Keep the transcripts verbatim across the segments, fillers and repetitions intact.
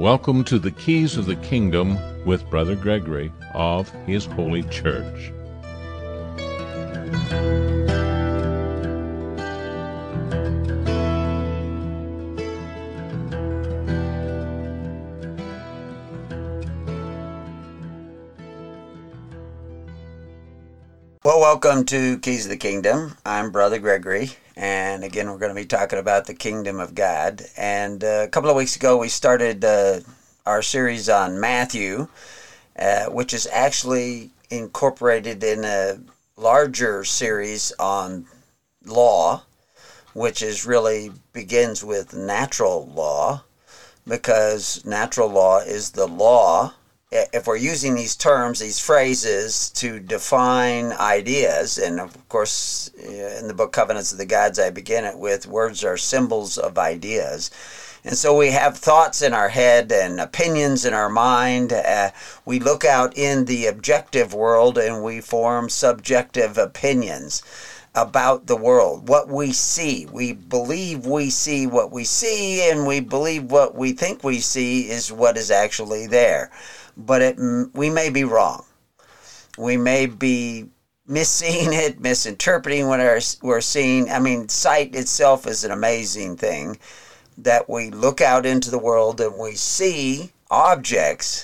Welcome to the Keys of the Kingdom with Brother Gregory of His Holy Church. Well, welcome to Keys of the Kingdom. I'm Brother Gregory, and again, we're going to be talking about the Kingdom of God. And uh, a couple of weeks ago, we started uh, our series on Matthew, uh, which is actually incorporated in a larger series on law, which is really begins with natural law, because natural law is the law. If we're using these terms, these phrases to define ideas, and of course, in the book Covenants of the Gods, I begin it with words are symbols of ideas. And so we have thoughts in our head and opinions in our mind. Uh, we look out in the objective world and we form subjective opinions about the world, what we see. We believe we see what we see, and we believe what we think we see is what is actually there. But it, we may be wrong. We may be misseeing it, misinterpreting what we're seeing. I mean, sight itself is an amazing thing, that we look out into the world and we see objects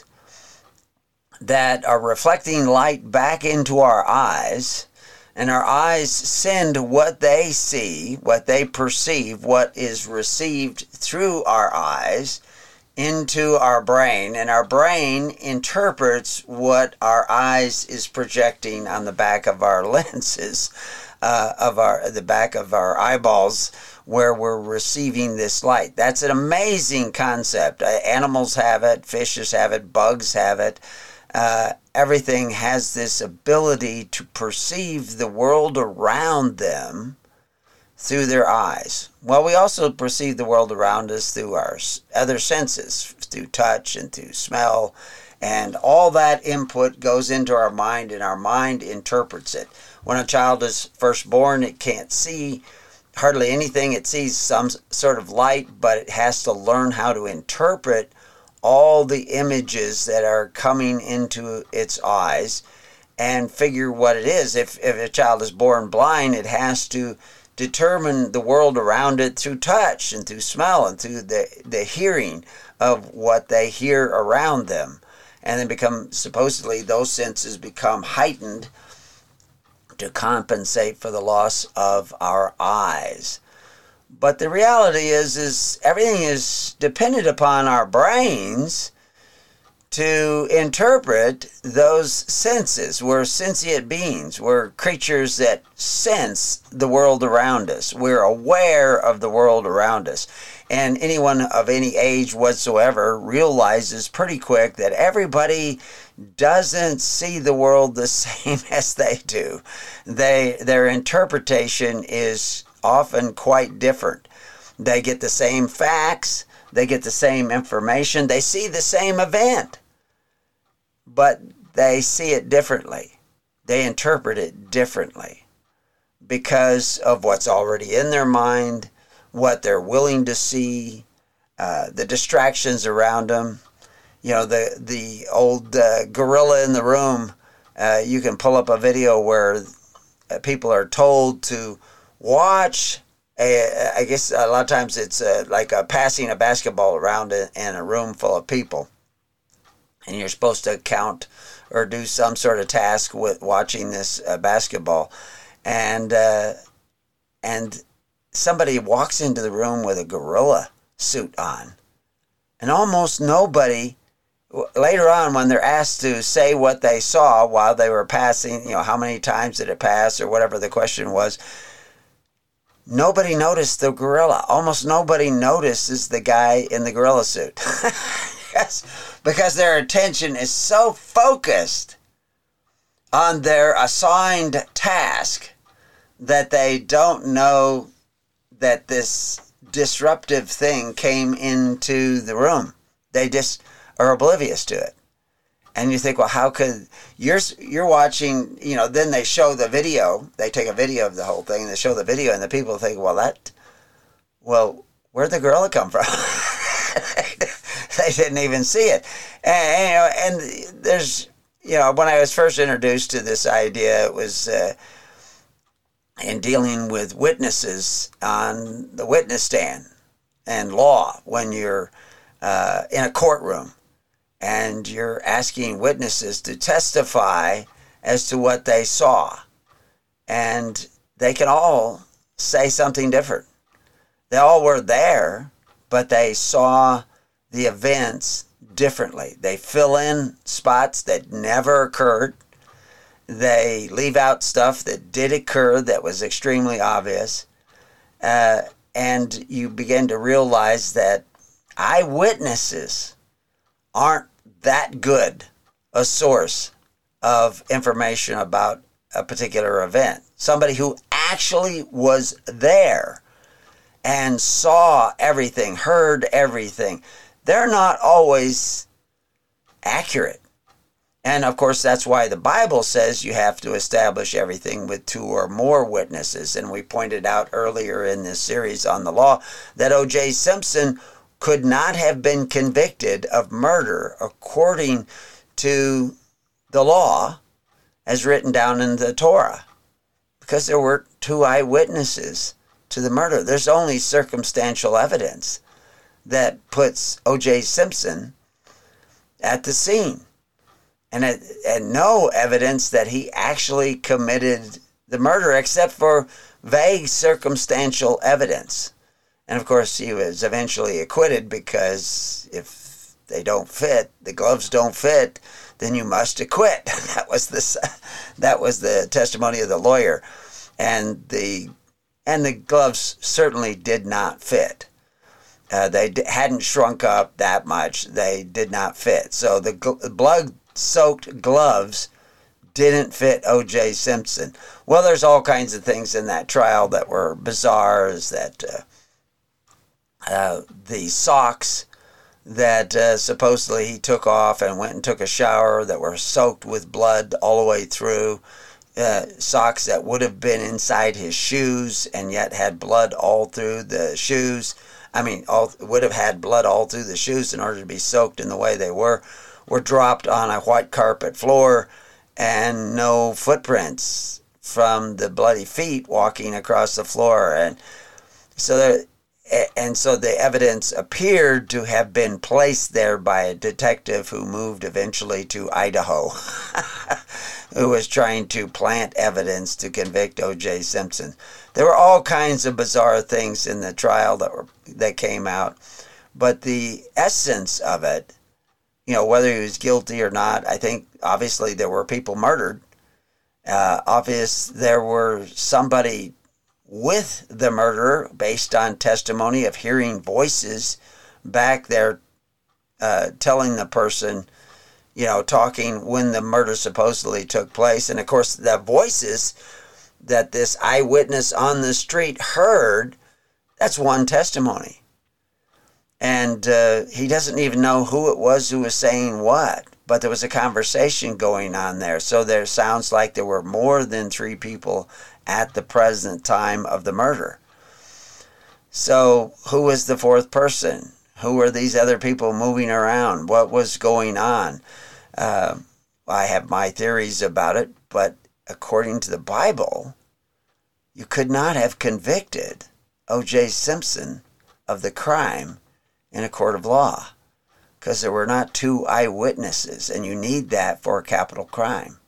that are reflecting light back into our eyes, and our eyes send what they see, what they perceive, what is received through our eyes into our brain, and our brain interprets what our eyes is projecting on the back of our lenses, uh, of our the back of our eyeballs, where we're receiving this light. That's an amazing concept. Uh, animals have it, fishes have it, bugs have it. Uh, everything has this ability to perceive the world around them through their eyes. Well, we also perceive the world around us through our other senses, through touch and through smell, and all that input goes into our mind, and our mind interprets it. When a child is first born, it can't see hardly anything. It sees some sort of light, but it has to learn how to interpret all the images that are coming into its eyes and figure what it is. If, if a child is born blind, it has to determine the world around it through touch and through smell and through the, the hearing of what they hear around them. And then become, supposedly, those senses become heightened to compensate for the loss of our eyes. But the reality is, is everything is dependent upon our brains to interpret those senses. We're sentient beings. We're creatures that sense the world around us. We're aware of the world around us. And anyone of any age whatsoever realizes pretty quick that everybody doesn't see the world the same as they do. They, their interpretation is often quite different. They get the same facts. They get the same information. They see the same event, but they see it differently. They interpret it differently because of what's already in their mind, what they're willing to see, uh, the distractions around them. You know, the, the old uh, gorilla in the room, uh, you can pull up a video where uh, people are told to watch. A, I guess a lot of times it's uh, like a passing a basketball around in, in a room full of people. And you're supposed to count or do some sort of task with watching this uh, basketball. And uh, and somebody walks into the room with a gorilla suit on. And almost nobody, later on when they're asked to say what they saw while they were passing, you know, how many times did it pass or whatever the question was, nobody noticed the gorilla. Almost nobody notices the guy in the gorilla suit. Yes, because their attention is so focused on their assigned task that they don't know that this disruptive thing came into the room. They just are oblivious to it. And you think, well, how could, you're, you're watching, you know, then they show the video. They take a video of the whole thing, and they show the video, and the people think, well, that, well, where'd the gorilla come from? They didn't even see it. And, you know, and there's, you know, when I was first introduced to this idea, it was uh, in dealing with witnesses on the witness stand and law when you're uh, in a courtroom and you're asking witnesses to testify as to what they saw. And they can all say something different. They all were there, but they saw the events differently. They fill in spots that never occurred. They leave out stuff that did occur that was extremely obvious. Uh, and you begin to realize that eyewitnesses aren't that good a source of information about a particular event. Somebody who actually was there and saw everything, heard everything, they're not always accurate. And of course, that's why the Bible says you have to establish everything with two or more witnesses. And we pointed out earlier in this series on the law that O J Simpson could not have been convicted of murder according to the law as written down in the Torah, because there were two eyewitnesses to the murder. There's only circumstantial evidence that puts O J Simpson at the scene, and, it, and no evidence that he actually committed the murder except for vague circumstantial evidence. And of course, he was eventually acquitted, because if they don't fit, the gloves don't fit, then you must acquit. That was the that was the testimony of the lawyer, and the and the gloves certainly did not fit. Uh, they d- hadn't shrunk up that much. They did not fit. So the gl- blood-soaked gloves didn't fit O J Simpson. Well, there's all kinds of things in that trial that were bizarre. Is that uh, uh, the socks that uh, supposedly he took off and went and took a shower that were soaked with blood all the way through, uh, socks that would have been inside his shoes and yet had blood all through the shoes. I mean, all would have had blood all through the shoes in order to be soaked in the way they were, were dropped on a white carpet floor, and no footprints from the bloody feet walking across the floor. And so there, And so the evidence appeared to have been placed there by a detective who moved eventually to Idaho, who was trying to plant evidence to convict O J Simpson. There were all kinds of bizarre things in the trial that were that came out, but the essence of it, you know, whether he was guilty or not, I think obviously there were people murdered. Uh, obvious there were somebody with the murderer, based on testimony of hearing voices back there uh, telling the person, you know, talking when the murder supposedly took place. And of course, the voices that this eyewitness on the street heard, that's one testimony. And uh, he doesn't even know who it was who was saying what, but there was a conversation going on there. So there sounds like there were more than three people at the present time of the murder. So who was the fourth person? Who were these other people moving around? What was going on? Uh, I have my theories about it, but according to the Bible, you could not have convicted O J Simpson of the crime in a court of law, because there were not two eyewitnesses, and you need that for a capital crime.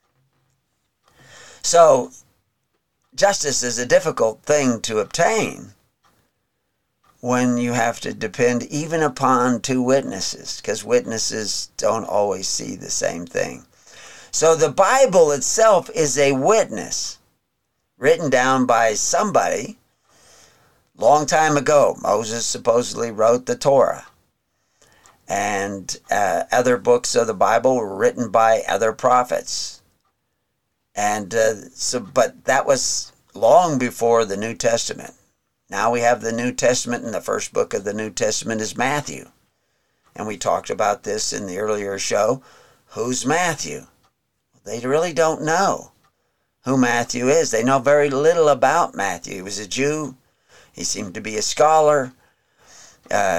So justice is a difficult thing to obtain when you have to depend even upon two witnesses, because witnesses don't always see the same thing. So the Bible itself is a witness written down by somebody long time ago. Moses supposedly wrote the Torah, and uh, other books of the Bible were written by other prophets. And uh, so, but that was long before the New Testament. Now we have the New Testament, and the first book of the New Testament is Matthew. And we talked about this in the earlier show. Who's Matthew? They really don't know who Matthew is. They know very little about Matthew. He was a Jew. He seemed to be a scholar. Uh,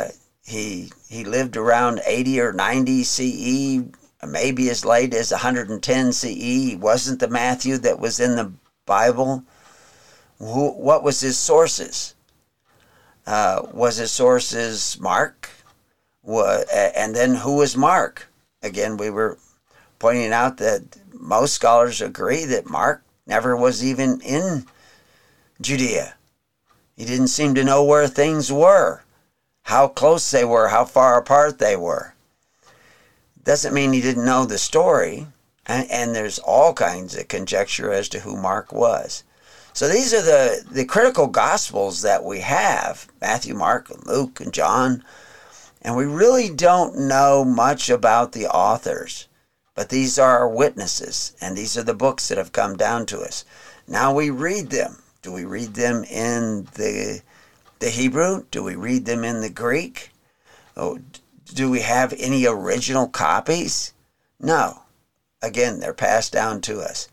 He he lived around eighty or ninety C E, maybe as late as one hundred ten C E. He wasn't the Matthew that was in the Bible. Who, what was his sources? Uh, was his sources Mark? What, and then who was Mark? Again, we were pointing out that most scholars agree that Mark never was even in Judea. He didn't seem to know where things were, how close they were, how far apart they were. Doesn't mean he didn't know the story, and, and there's all kinds of conjecture as to who Mark was. So these are the, the critical gospels that we have, Matthew, Mark, and Luke, and John, and we really don't know much about the authors, but these are our witnesses, and these are the books that have come down to us. Now we read them. Do we read them in the the Hebrew? Do we read them in the Greek? Oh, do we have any original copies? No. Again, they're passed down to us.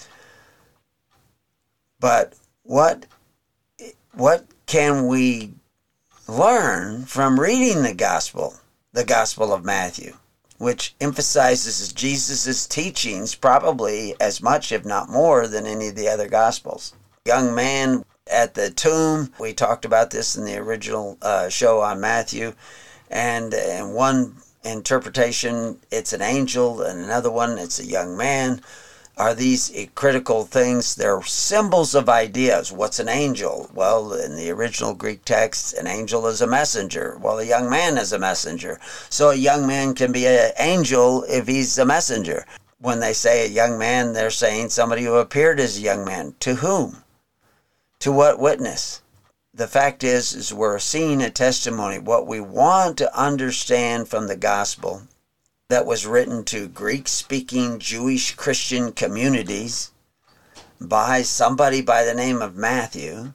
But what what can we learn from reading the gospel, the Gospel of Matthew, which emphasizes Jesus' teachings probably as much, if not more, than any of the other gospels? Young man at the tomb, we talked about this in the original uh, show on Matthew, and in one interpretation it's an angel, and another one it's a young man. Are these critical things? They're symbols of ideas. What's an angel? Well, in the original Greek text, an angel is a messenger. Well, a young man is a messenger. So a young man can be an angel if he's a messenger. When they say a young man, they're saying somebody who appeared as a young man. To whom? To what witness? The fact is, is we're seeing a testimony. What we want to understand from the gospel that was written to Greek-speaking Jewish Christian communities by somebody by the name of Matthew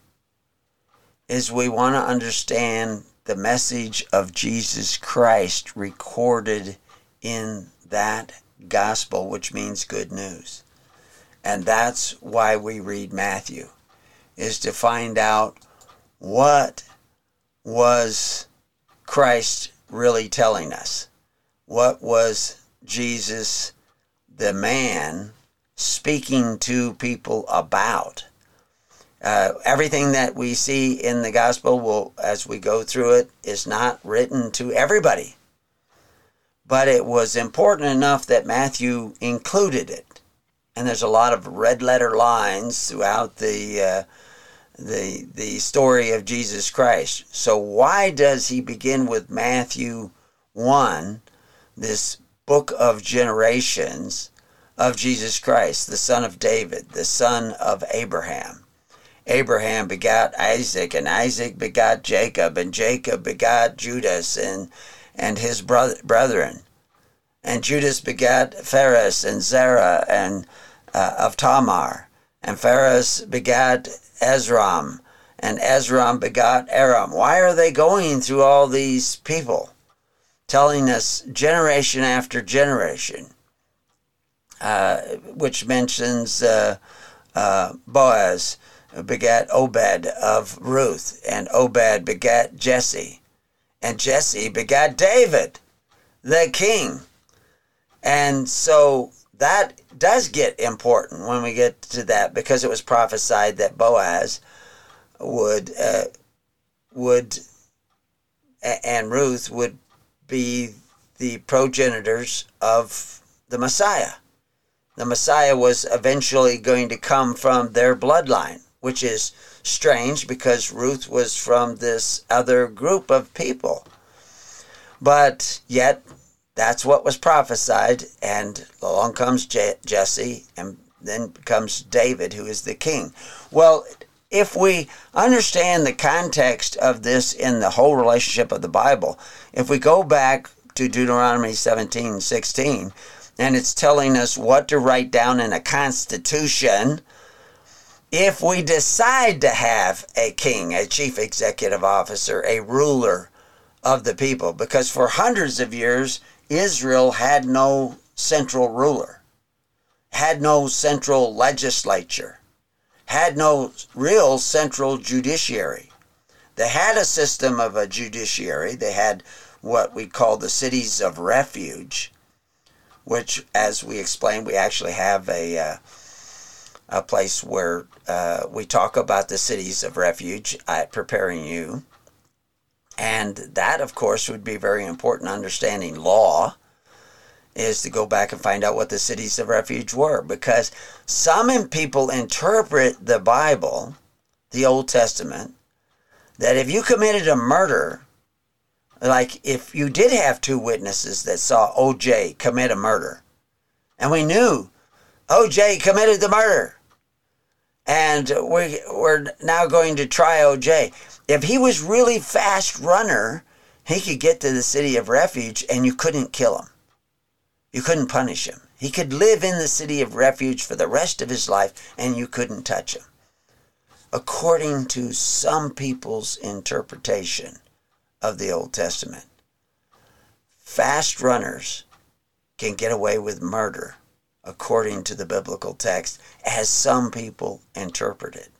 is we want to understand the message of Jesus Christ recorded in that gospel, which means good news. And that's why we read Matthew, is to find out what was Christ really telling us. What was Jesus, the man, speaking to people about? Uh, everything that we see in the gospel, will, as we go through it, is not written to everybody. But it was important enough that Matthew included it. And there's a lot of red letter lines throughout the uh, the the story of Jesus Christ. So why does he begin with Matthew one? This book of generations of Jesus Christ, the son of David, the son of Abraham. Abraham begot Isaac, and Isaac begot Jacob, and Jacob begot Judas and and his brother, brethren. And Judas begot Phares and Zerah and uh, of Tamar. And Phares begot Ezram, and Ezram begot Aram. Why are they going through all these people? Telling us generation after generation, uh, which mentions uh, uh, Boaz begat Obed of Ruth, and Obed begat Jesse, and Jesse begat David, the king. And so that does get important when we get to that, because it was prophesied that Boaz would uh, would and Ruth would be the progenitors of the Messiah. The Messiah was eventually going to come from their bloodline, which is strange because Ruth was from this other group of people. But yet, that's what was prophesied, and along comes Je- Jesse, and then comes David, who is the king. Well, if we understand the context of this in the whole relationship of the Bible, if we go back to Deuteronomy seventeen sixteen, and it's telling us what to write down in a constitution, if we decide to have a king, a chief executive officer, a ruler of the people, because for hundreds of years, Israel had no central ruler, had no central legislature, had no real central judiciary. They had a system of a judiciary. They had what we call the cities of refuge, which, as we explained, we actually have a uh, a place where uh, we talk about the cities of refuge at Preparing You. And that, of course, would be very important. Understanding law is to go back and find out what the cities of refuge were, because some people interpret the Bible, the Old Testament, that if you committed a murder, like if you did have two witnesses that saw O J commit a murder, and we knew O J committed the murder, and we, we're now going to try O J. If he was really fast runner, he could get to the city of refuge and you couldn't kill him. You couldn't punish him. He could live in the city of refuge for the rest of his life and you couldn't touch him. According to some people's interpretation of the Old Testament, fast runners can get away with murder according to the biblical text, as some people interpret it.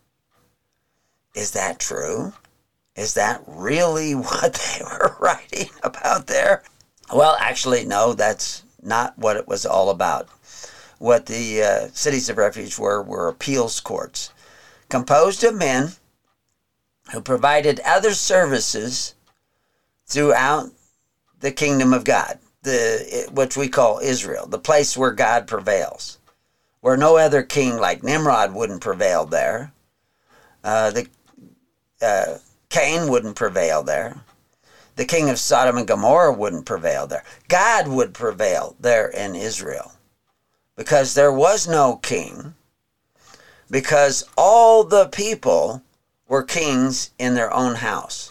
Is that true? Is that really what they were writing about there? Well, actually, no, that's not what it was all about. What the uh, cities of refuge were were appeals courts, composed of men who provided other services throughout the kingdom of God, the which we call Israel, the place where God prevails, where no other king like Nimrod wouldn't prevail there. Uh, the uh, Cain wouldn't prevail there. The king of Sodom and Gomorrah wouldn't prevail there. God would prevail there in Israel, because there was no king, because all the people were kings in their own house.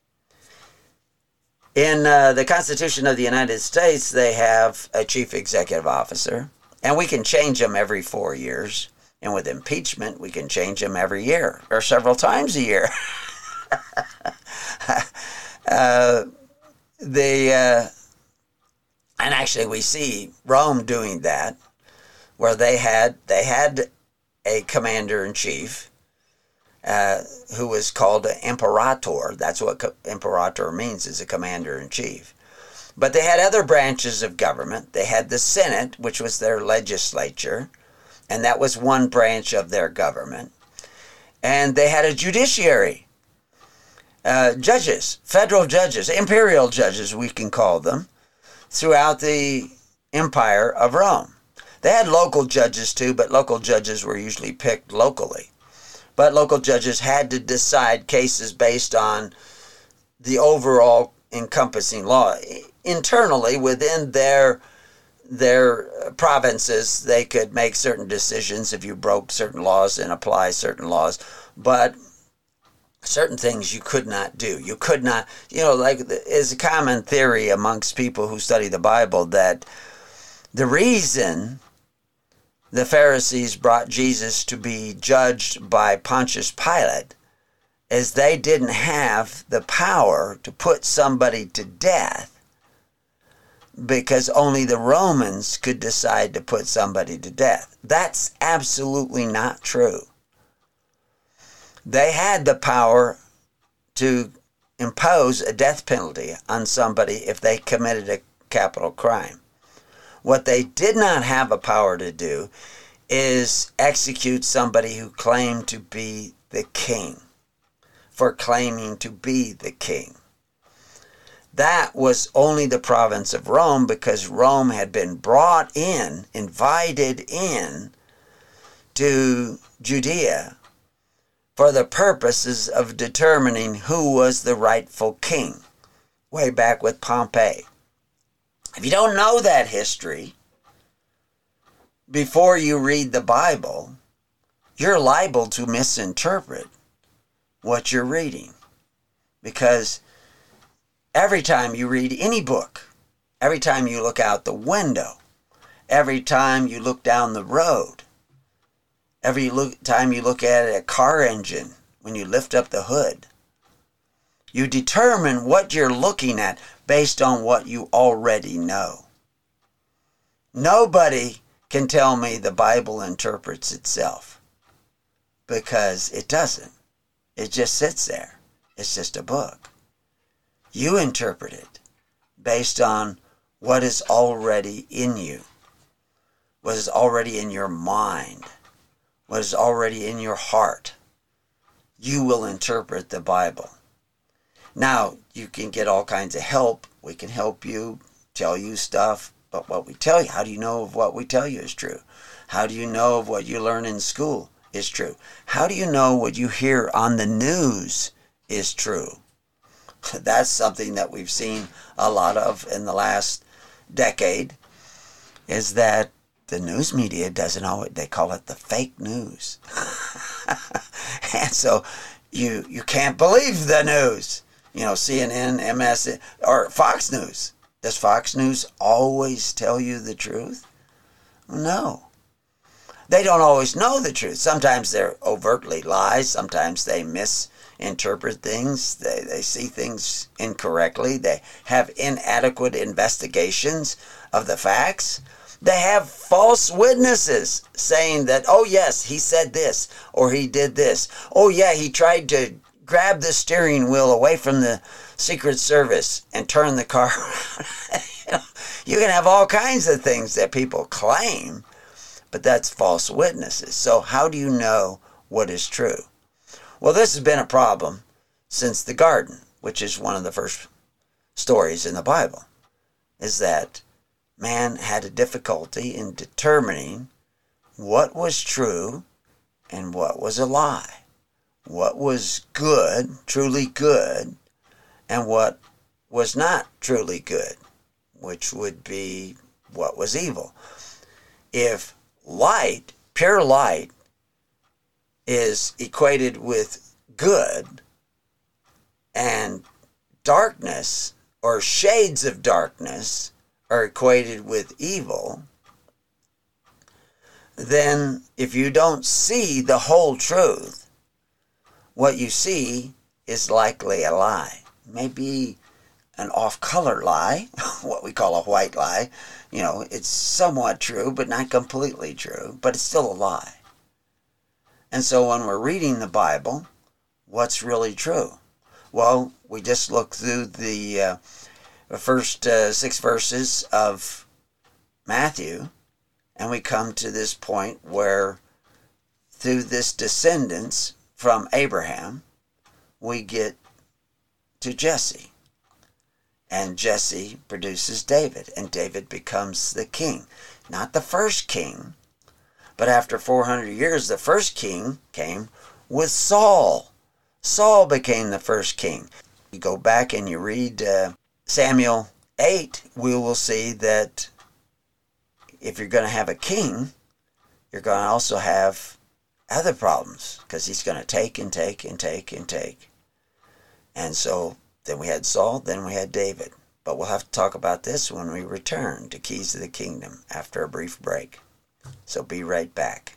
In uh, the Constitution of the United States, they have a chief executive officer, and we can change them every four years. And with impeachment, we can change them every year, or several times a year. uh, the uh, and actually, we see Rome doing that, where they had they had a commander in chief uh, who was called an imperator. That's what co- imperator means, is a commander in chief. But they had other branches of government. They had the Senate, which was their legislature, and that was one branch of their government. And they had a judiciary, uh, judges, federal judges, imperial judges, we can call them, throughout the empire of Rome. They had local judges too, but local judges were usually picked locally. But local judges had to decide cases based on the overall encompassing law. Internally, within their their provinces, they could make certain decisions if you broke certain laws and apply certain laws. But certain things you could not do. You could not, you know, like it's a common theory amongst people who study the Bible that the reason the Pharisees brought Jesus to be judged by Pontius Pilate is they didn't have the power to put somebody to death, because only the Romans could decide to put somebody to death. That's absolutely not true. They had the power to impose a death penalty on somebody if they committed a capital crime. What they did not have a power to do is execute somebody who claimed to be the king for claiming to be the king. That was only the province of Rome, because Rome had been brought in, invited in to Judea for the purposes of determining who was the rightful king, way back with Pompey. If you don't know that history before you read the Bible, you're liable to misinterpret what you're reading, because every time you read any book, every time you look out the window, every time you look down the road, every look, time you look at a car engine, when you lift up the hood, you determine what you're looking at based on what you already know. Nobody can tell me the Bible interprets itself, because it doesn't. It just sits there. It's just a book. You interpret it based on what is already in you, what is already in your mind, what is already in your heart. You will interpret the Bible. Now, you can get all kinds of help. We can help you, tell you stuff, but what we tell you, how do you know if what we tell you is true? How do you know if what you learn in school is true? How do you know what you hear on the news is true? That's something that we've seen a lot of in the last decade, is that the news media doesn't always, they call it the fake news. And so you you can't believe the news. You know, C N N, M S N, or Fox News. Does Fox News always tell you the truth? No. They don't always know the truth. Sometimes they're overtly lies. Sometimes they misinterpret things. They, they see things incorrectly. They have inadequate investigations of the facts. They have false witnesses saying that, oh yes, he said this, or he did this. Oh yeah, he tried to grab the steering wheel away from the Secret Service and turn the car around. You know, you can have all kinds of things that people claim, but that's false witnesses. So how do you know what is true? Well, this has been a problem since the garden, which is one of the first stories in the Bible, is that man had a difficulty in determining what was true and what was a lie, what was good, truly good, and what was not truly good, which would be what was evil. If light, pure light, is equated with good, and darkness or shades of darkness are equated with evil, then if you don't see the whole truth, what you see is likely a lie. Maybe an off-color lie, what we call a white lie. You know, it's somewhat true, but not completely true, but it's still a lie. And so when we're reading the Bible, what's really true? Well, we just look through the uh, the first uh, six verses of Matthew, and we come to this point where through this descendants from Abraham, we get to Jesse. And Jesse produces David, and David becomes the king. Not the first king, but after four hundred years, the first king came with Saul. Saul became the first king. You go back and you read uh, Samuel eight, we will see that if you're going to have a king, you're going to also have other problems, because he's going to take and take and take and take. And so then we had Saul, then we had David. But we'll have to talk about this when we return to Keys of the Kingdom after a brief break. So be right back.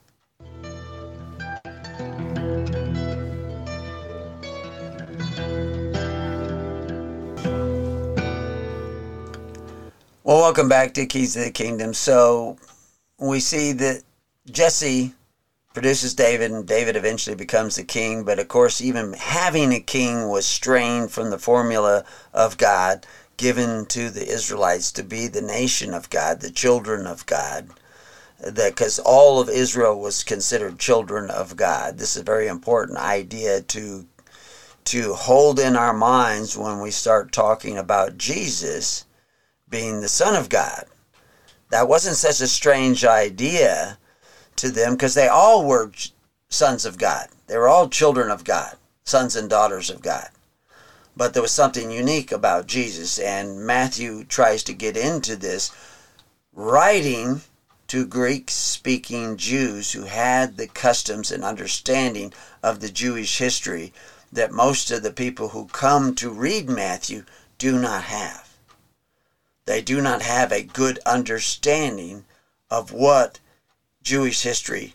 Well, welcome back to Keys of the Kingdom. So we see that Jesse produces David, and David eventually becomes the king. But of course, even having a king was strained from the formula of God given to the Israelites to be the nation of God, the children of God. That because all of Israel was considered children of God. This is a very important idea to to hold in our minds when we start talking about Jesus being the Son of God. That wasn't such a strange idea to them, because they all were sons of God. They were all children of God, sons and daughters of God. But there was something unique about Jesus, and Matthew tries to get into this, writing to Greek-speaking Jews who had the customs and understanding of the Jewish history that most of the people who come to read Matthew do not have. They do not have a good understanding of what Jewish history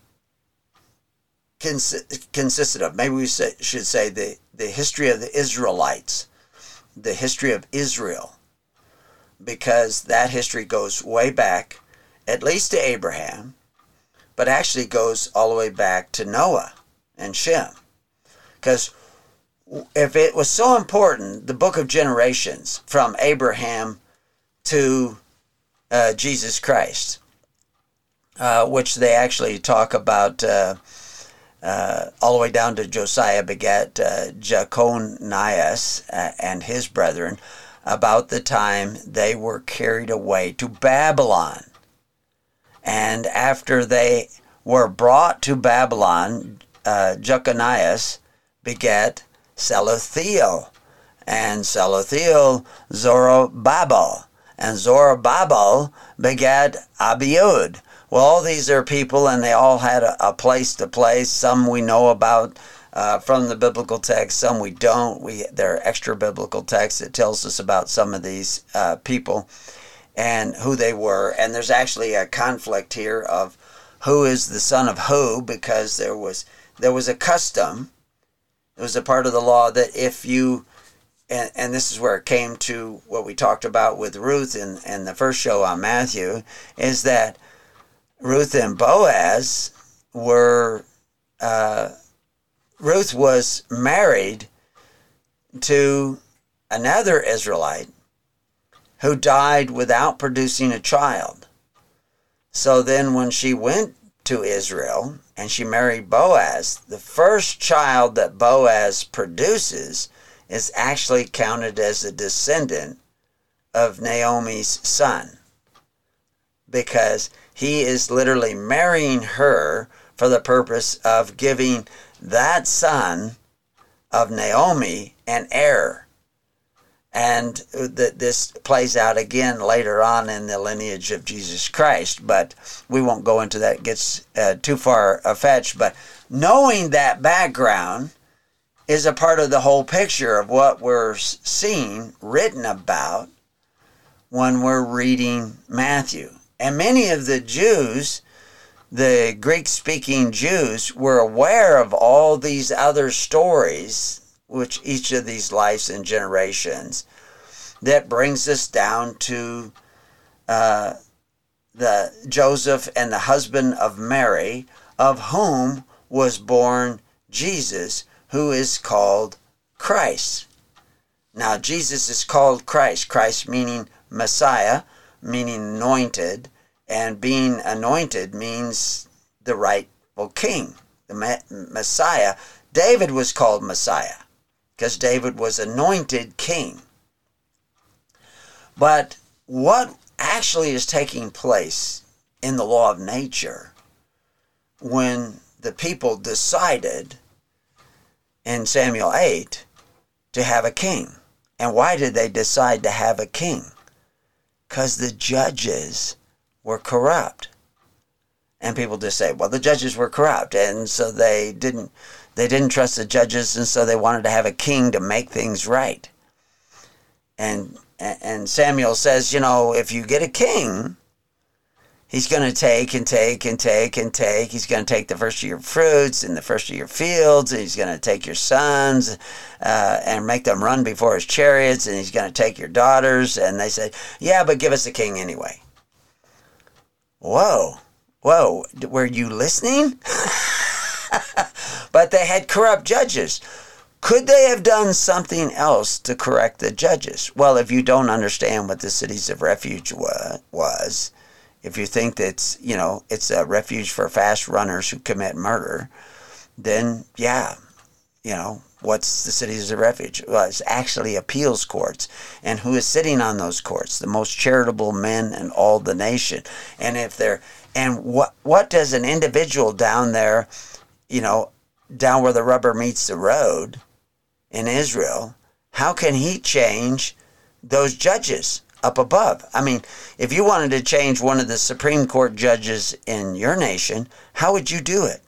cons- consisted of. Maybe we say, should say the, the history of the Israelites, the history of Israel, because that history goes way back, at least to Abraham, but actually goes all the way back to Noah and Shem. Because if it was so important, the book of generations from Abraham to uh, Jesus Christ, uh, which they actually talk about uh, uh, all the way down to Josiah begat uh, Jeconias uh, and his brethren, about the time they were carried away to Babylon. And after they were brought to Babylon, uh, Jeconias begat Shealtiel, and Shealtiel Zorobabel, and Zorobabel begat Abiud. Well, all these are people, and they all had a, a place to play. Some we know about uh, from the biblical text, some we don't. We there are extra biblical texts that tells us about some of these uh, people and who they were. And there's actually a conflict here of who is the son of who, because there was there was a custom. It was a part of the law that if you, and, and this is where it came to what we talked about with Ruth in, in the first show on Matthew, is that Ruth and Boaz were, uh, Ruth was married to another Israelite who died without producing a child. So then when she went to Israel and she married Boaz, the first child that Boaz produces is actually counted as a descendant of Naomi's son, because he is literally marrying her for the purpose of giving that son of Naomi an heir. And th- this plays out again later on in the lineage of Jesus Christ, but we won't go into that. It gets uh, too far-fetched. But knowing that background is a part of the whole picture of what we're seeing written about when we're reading Matthew. And many of the Jews, the Greek-speaking Jews, were aware of all these other stories, which each of these lives and generations, that brings us down to uh, the Joseph and the husband of Mary, of whom was born Jesus, who is called Christ. Now, Jesus is called Christ. Christ meaning Messiah, meaning anointed, and being anointed means the rightful king, the Messiah. David was called Messiah because David was anointed king. But what actually is taking place in the law of nature when the people decided in Samuel eight to have a king? And why did they decide to have a king? Because the judges were corrupt. And people just say, well, the judges were corrupt, and so they didn't they didn't trust the judges, and so they wanted to have a king to make things right. And and Samuel says, you know, if you get a king, he's going to take and take and take and take. He's going to take the first of your fruits and the first of your fields, and he's going to take your sons uh, and make them run before his chariots, and he's going to take your daughters. And they said, yeah, but give us a king anyway. Whoa, whoa, were you listening? But they had corrupt judges. Could they have done something else to correct the judges? Well, if you don't understand what the cities of refuge wa- was, if you think that it's, you know, it's a refuge for fast runners who commit murder, then yeah, you know, what's the cities of refuge? Well, it's actually appeals courts. And who is sitting on those courts? The most charitable men in all the nation. And if they're, and what what does an individual down there, you know, down where the rubber meets the road in Israel, how can he change those judges up above? I mean, if you wanted to change one of the Supreme Court judges in your nation, how would you do it?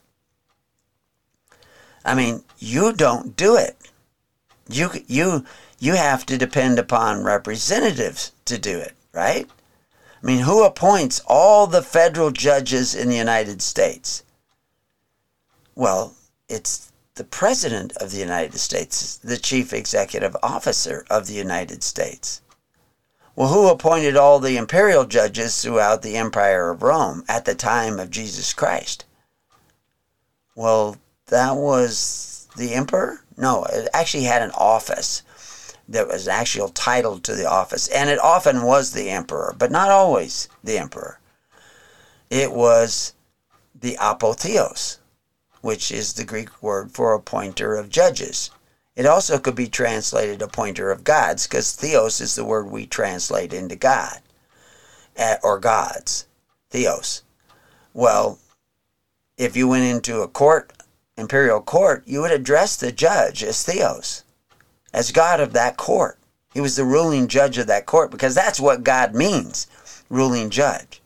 I mean, you don't do it. You you you have to depend upon representatives to do it, right? I mean, who appoints all the federal judges in the United States? Well, it's the President of the United States, the Chief Executive Officer of the United States. Well, who appointed all the imperial judges throughout the Empire of Rome at the time of Jesus Christ? Well, that was the emperor? No, it actually had an office. There was an actual title to the office, and it often was the emperor, but not always the emperor. It was the apotheos, which is the Greek word for appointer of judges. It also could be translated appointer of gods, because theos is the word we translate into God, or gods, theos. Well, if you went into a court, imperial court, you would address the judge as theos, as God of that court. He was the ruling judge of that court, because that's what God means, ruling judge.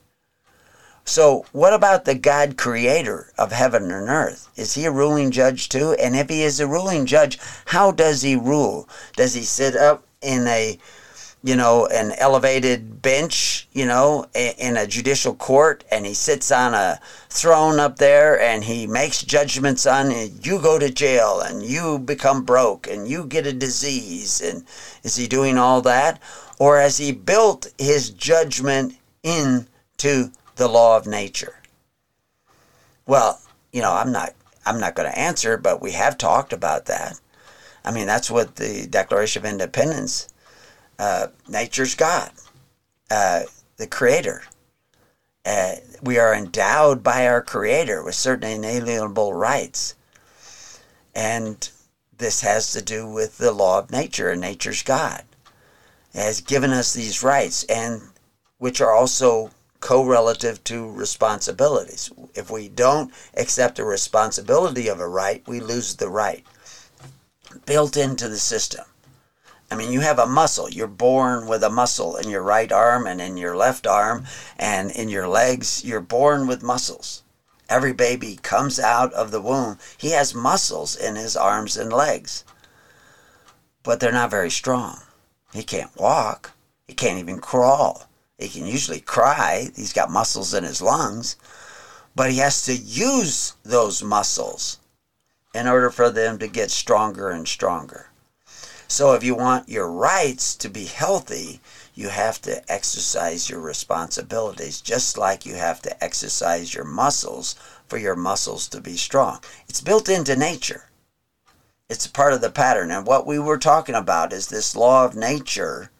So what about the God creator of heaven and earth? Is he a ruling judge too? And if he is a ruling judge, how does he rule? Does he sit up in a, you know, an elevated bench, you know, in a judicial court, and he sits on a throne up there and he makes judgments on you go to jail and you become broke and you get a disease? And is he doing all that? Or has he built his judgment into the law of nature? Well, you know, I'm not I'm not going to answer, but we have talked about that. I mean, that's what the Declaration of Independence, uh, nature's God, uh, the creator. Uh, we are endowed by our creator with certain inalienable rights. And this has to do with the law of nature and nature's God. It has given us these rights, and which are also correlative to responsibilities. If we don't accept the responsibility of a right, we lose the right. Built into the system. I mean, you have a muscle. You're born with a muscle in your right arm and in your left arm and in your legs. You're born with muscles. Every baby comes out of the womb. He has muscles in his arms and legs. But they're not very strong. He can't walk. He can't even crawl. He can usually cry. He's got muscles in his lungs. But he has to use those muscles in order for them to get stronger and stronger. So if you want your rights to be healthy, you have to exercise your responsibilities, just like you have to exercise your muscles for your muscles to be strong. It's built into nature. It's part of the pattern. And what we were talking about is this law of nature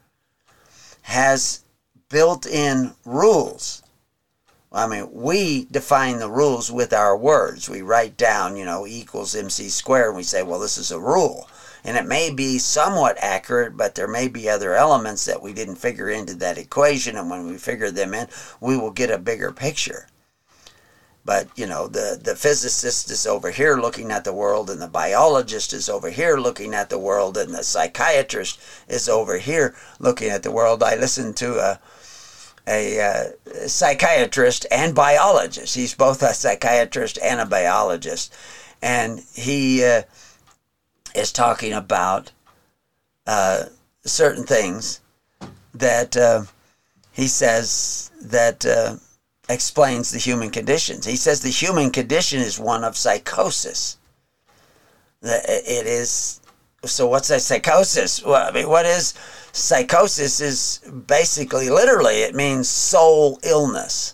has built-in rules. I mean, we define the rules with our words. We write down, you know, E equals mc squared, and we say, well, this is a rule. And it may be somewhat accurate, but there may be other elements that we didn't figure into that equation, and when we figure them in, we will get a bigger picture. But, you know, the, the physicist is over here looking at the world, and the biologist is over here looking at the world, and the psychiatrist is over here looking at the world. I listened to a a uh, psychiatrist and biologist. He's both a psychiatrist and a biologist. And he uh, is talking about uh, certain things that uh, he says that uh, explains the human conditions. He says the human condition is one of psychosis. It is, so what's a psychosis? Well, I mean, what is psychosis? Is basically, literally, it means soul illness.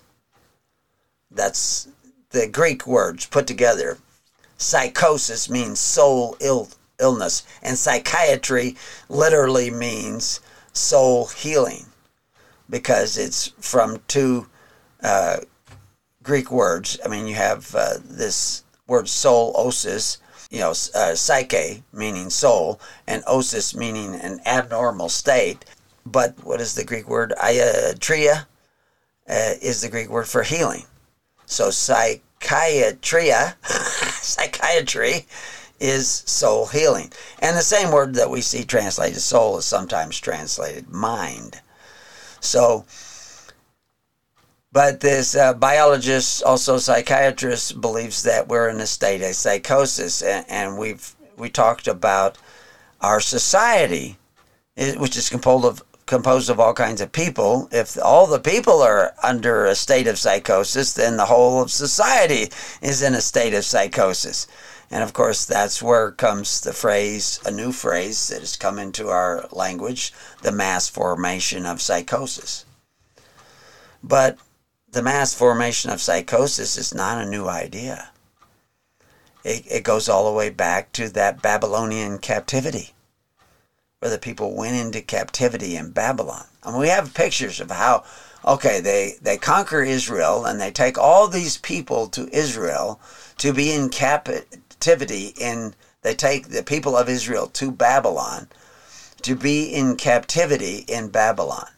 That's the Greek words put together. Psychosis means soul ill, illness. And psychiatry literally means soul healing, because it's from two uh, Greek words. I mean, you have uh, this word soul, osis, you know, uh, psyche, meaning soul, and osis, meaning an abnormal state. But what is the Greek word? Iatria uh, is the Greek word for healing. So psychiatria, psychiatry, is soul healing. And the same word that we see translated soul is sometimes translated mind. So, but this uh, biologist, also psychiatrist, believes that we're in a state of psychosis, and, and we've we talked about our society, which is composed of composed of all kinds of people. If all the people are under a state of psychosis, then the whole of society is in a state of psychosis. And of course, that's where comes the phrase, a new phrase that has come into our language, the mass formation of psychosis. But the mass formation of psychosis is not a new idea. It, it goes all the way back to that Babylonian captivity, where the people went into captivity in Babylon. And we have pictures of how, okay, they, they conquer Israel, and they take all these people to Israel to be in captivity. In They take the people of Israel to Babylon to be in captivity in Babylon.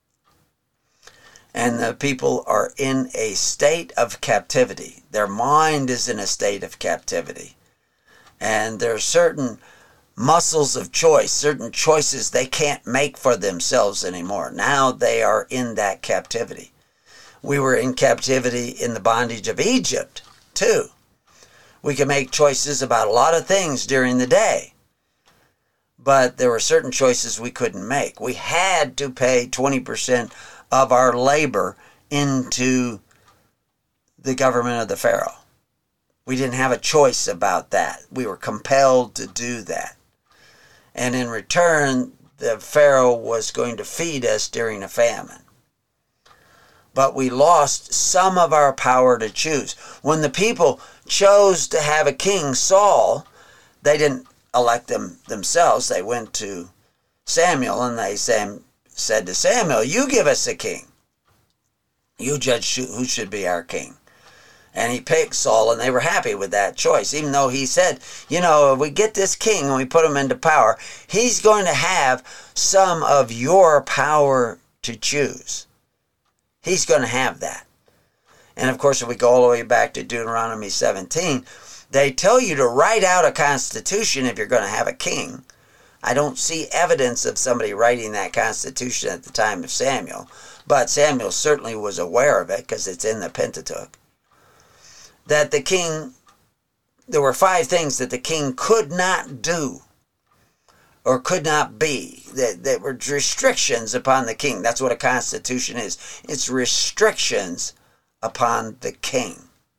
And the people are in a state of captivity. Their mind is in a state of captivity. And there are certain muscles of choice, certain choices they can't make for themselves anymore. Now they are in that captivity. We were in captivity in the bondage of Egypt, too. We could make choices about a lot of things during the day, but there were certain choices we couldn't make. We had to pay twenty percent of our labor into the government of the Pharaoh. We didn't have a choice about that. We were compelled to do that. And in return, the Pharaoh was going to feed us during a famine. But we lost some of our power to choose. When the people chose to have a king, Saul, they didn't elect them themselves. They went to Samuel and they said, said to Samuel, you give us a king. You judge who should be our king. And he picked Saul, and they were happy with that choice, even though he said, you know, if we get this king and we put him into power, he's going to have some of your power to choose. He's going to have that. And of course, if we go all the way back to Deuteronomy seventeen, they tell you to write out a constitution if you're going to have a king. I don't see evidence of somebody writing that constitution at the time of Samuel, but Samuel certainly was aware of it because it's in the Pentateuch. That the king, there were five things that the king could not do or could not be. That, that were restrictions upon the king. That's what a constitution is. It's restrictions upon the king.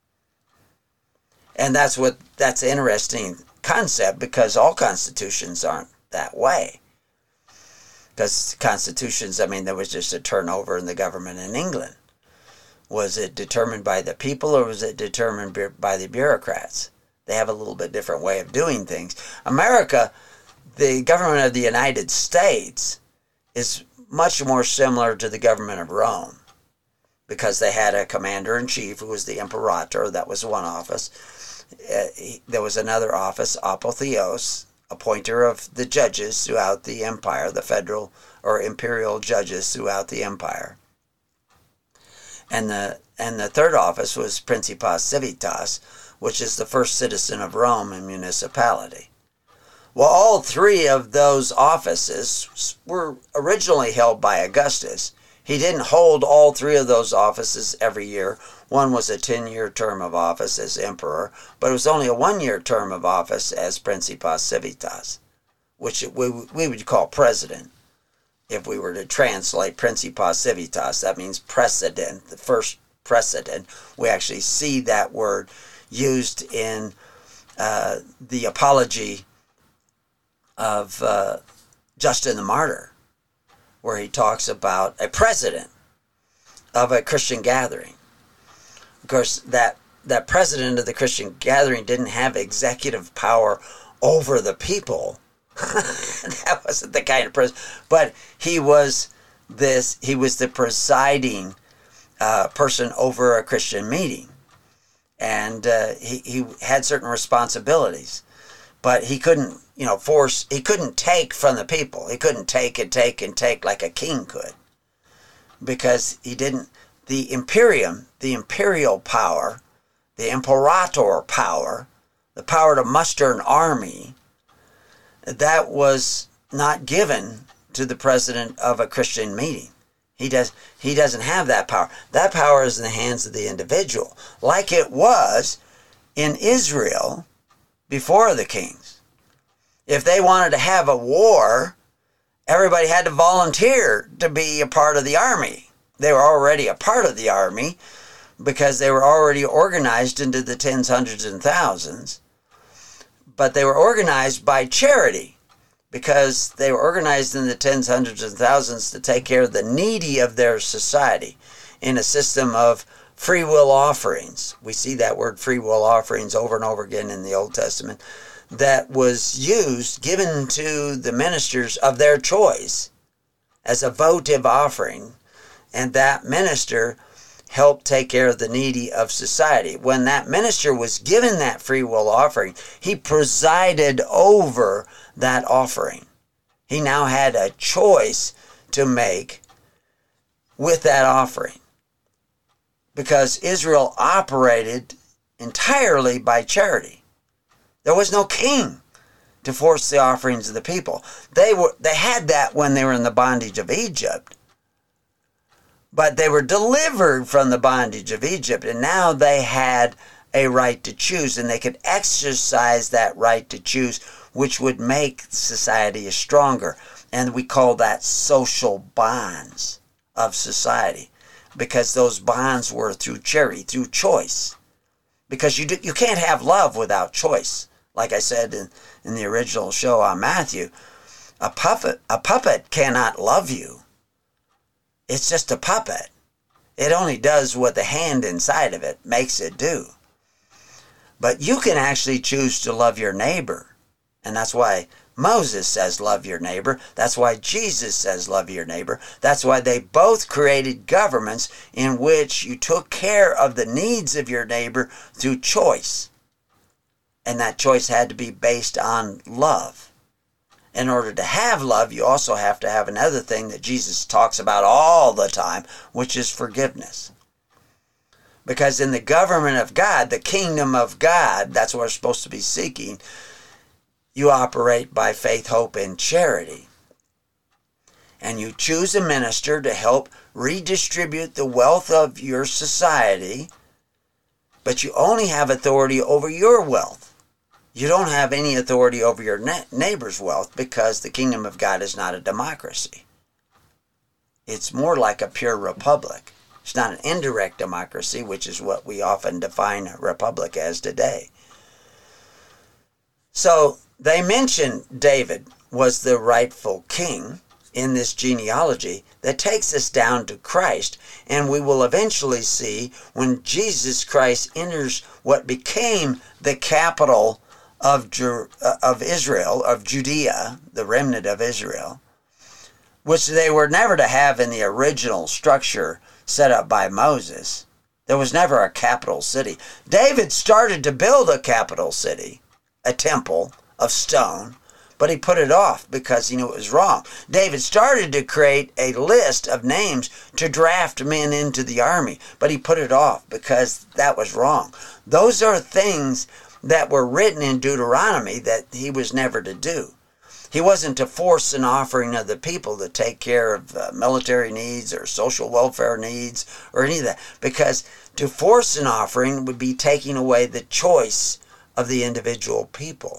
And that's what that's an interesting concept, because all constitutions aren't that way. Because constitutions, I mean, there was just a turnover in the government in England. Was it determined by the people, or was it determined by the bureaucrats? They have a little bit different way of doing things. America, the government of the United States, is much more similar to the government of Rome, because they had a commander-in-chief who was the imperator. That was one office. Uh, he, there was another office, apotheos, appointer of the judges throughout the empire, the federal or imperial judges throughout the empire. And the and the third office was Principes Civitas, which is the first citizen of Rome in municipality. Well, all three of those offices were originally held by Augustus. He didn't hold all three of those offices every year. One was a ten-year term of office as emperor, but it was only a one-year term of office as Principes Civitas, which we, we would call president. If we were to translate Principes Civitas, that means precedent, the first precedent. We actually see that word used in uh, the apology of uh, Justin the Martyr, where he talks about a president of a Christian gathering. Of course, that, that president of the Christian gathering didn't have executive power over the people. That wasn't the kind of president, but he was this. He was the presiding uh, person over a Christian meeting, and uh, he he had certain responsibilities, but he couldn't, you know, force. He couldn't take from the people. He couldn't take and take and take like a king could, because he didn't. The imperium, the imperial power, the imperator power, the power to muster an army, that was not given to the president of a Christian meeting. He does. He doesn't have that power. That power is in the hands of the individual, like it was in Israel before the kings. If they wanted to have a war, everybody had to volunteer to be a part of the army. They were already a part of the army because they were already organized into the tens, hundreds, and thousands. But they were organized by charity, because they were organized in the tens, hundreds, and thousands to take care of the needy of their society in a system of free will offerings. We see that word free will offerings over and over again in the Old Testament. That was used, given to the ministers of their choice as a votive offering. And that minister helped take care of the needy of society. When that minister was given that free will offering, he presided over that offering. He now had a choice to make with that offering, because Israel operated entirely by charity. There was no king to force the offerings of the people. They were they had that when they were in the bondage of Egypt. But they were delivered from the bondage of Egypt, and now they had a right to choose, and they could exercise that right to choose, which would make society stronger. And we call that social bonds of society, because those bonds were through charity, through choice. Because you do, you can't have love without choice. Like I said in, in the original show on Matthew, a puppet a puppet cannot love you. It's just a puppet. It only does what the hand inside of it makes it do. But you can actually choose to love your neighbor. And that's why Moses says love your neighbor. That's why Jesus says love your neighbor. That's why they both created governments in which you took care of the needs of your neighbor through choice. And that choice had to be based on love. In order to have love, you also have to have another thing that Jesus talks about all the time, which is forgiveness. Because in the government of God, the kingdom of God, that's what we're supposed to be seeking, you operate by faith, hope, and charity. And you choose a minister to help redistribute the wealth of your society, but you only have authority over your wealth. You don't have any authority over your neighbor's wealth, because the kingdom of God is not a democracy. It's more like a pure republic. It's not an indirect democracy, which is what we often define a republic as today. So they mention David was the rightful king in this genealogy that takes us down to Christ. And we will eventually see when Jesus Christ enters what became the capital of of Israel, of Judea, the remnant of Israel, which they were never to have in the original structure set up by Moses. There was never a capital city. David started to build a capital city, a temple of stone, but he put it off because he knew it was wrong. David started to create a list of names to draft men into the army, but he put it off because that was wrong. Those are things that were written in Deuteronomy that he was never to do. He wasn't to force an offering of the people to take care of uh, military needs or social welfare needs or any of that, because to force an offering would be taking away the choice of the individual people.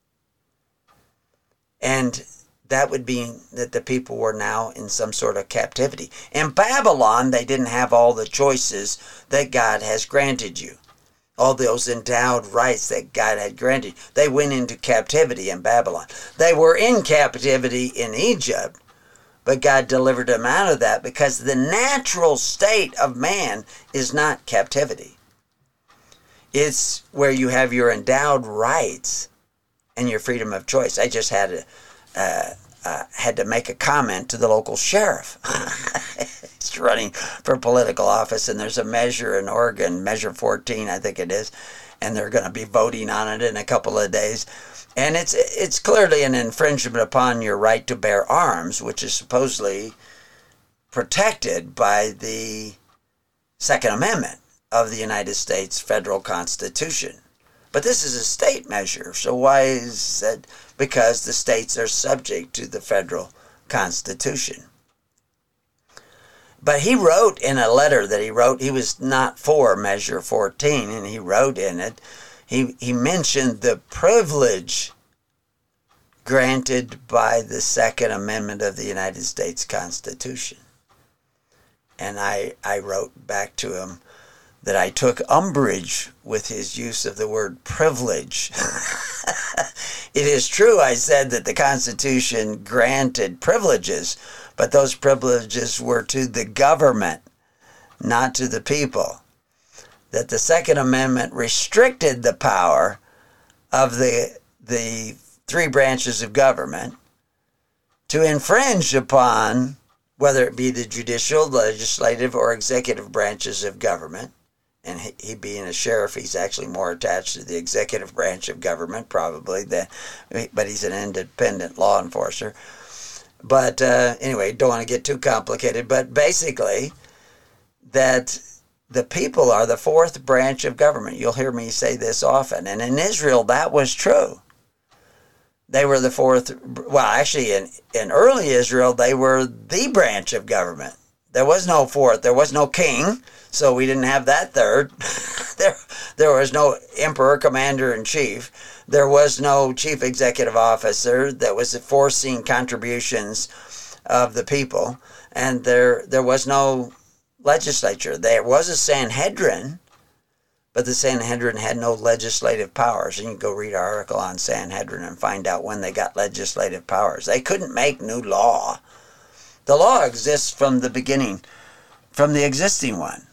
And that would mean that the people were now in some sort of captivity. In Babylon, they didn't have all the choices that God has granted you. All those endowed rights that God had granted. They went into captivity in Babylon. They were in captivity in Egypt, but God delivered them out of that, because the natural state of man is not captivity. It's where you have your endowed rights and your freedom of choice. I just had a, uh, uh, had to make a comment to the local sheriff. He's running for political office, and there's a measure in Oregon, Measure fourteen, I think it is, and they're going to be voting on it in a couple of days. And it's it's clearly an infringement upon your right to bear arms, which is supposedly protected by the Second Amendment of the United States Federal Constitution. But this is a state measure, so why is that? Because the states are subject to the federal Constitution. But he wrote in a letter that he wrote, he was not for Measure fourteen, and he wrote in it, he, he mentioned the privilege granted by the Second Amendment of the United States Constitution. And I, I wrote back to him that I took umbrage with his use of the word privilege. It is true, I said, that the Constitution granted privileges, but those privileges were to the government, not to the people. that the Second Amendment restricted the power of the the three branches of government to infringe upon, whether it be the judicial, legislative, or executive branches of government. And he, he being a sheriff, he's actually more attached to the executive branch of government, probably, than, but he's an independent law enforcer. But uh, anyway, don't want to get too complicated. But basically, that the people are the fourth branch of government. You'll hear me say this often. And in Israel, that was true. They were the fourth, well, actually, in, in early Israel, they were the branch of government. There was no fourth. There was no king, so we didn't have that third. there, there was no emperor, commander-in-chief. There was no chief executive officer that was enforcing contributions of the people. And there, there was no legislature. There was a Sanhedrin, but the Sanhedrin had no legislative powers. And you can go read our article on Sanhedrin and find out when they got legislative powers. They couldn't make new law. The law exists from the beginning, from the existing one.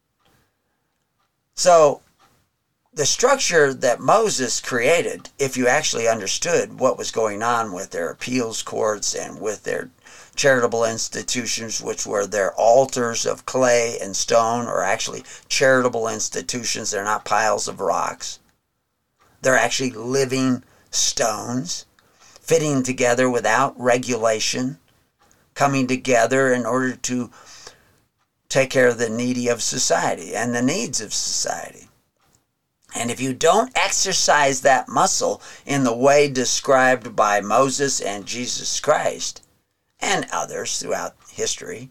So the structure that Moses created, if you actually understood what was going on with their appeals courts and with their charitable institutions, which were their altars of clay and stone, or actually charitable institutions. They're not piles of rocks. They're actually living stones, fitting together without regulation, coming together in order to take care of the needy of society and the needs of society. And if you don't exercise that muscle in the way described by Moses and Jesus Christ, and others throughout history,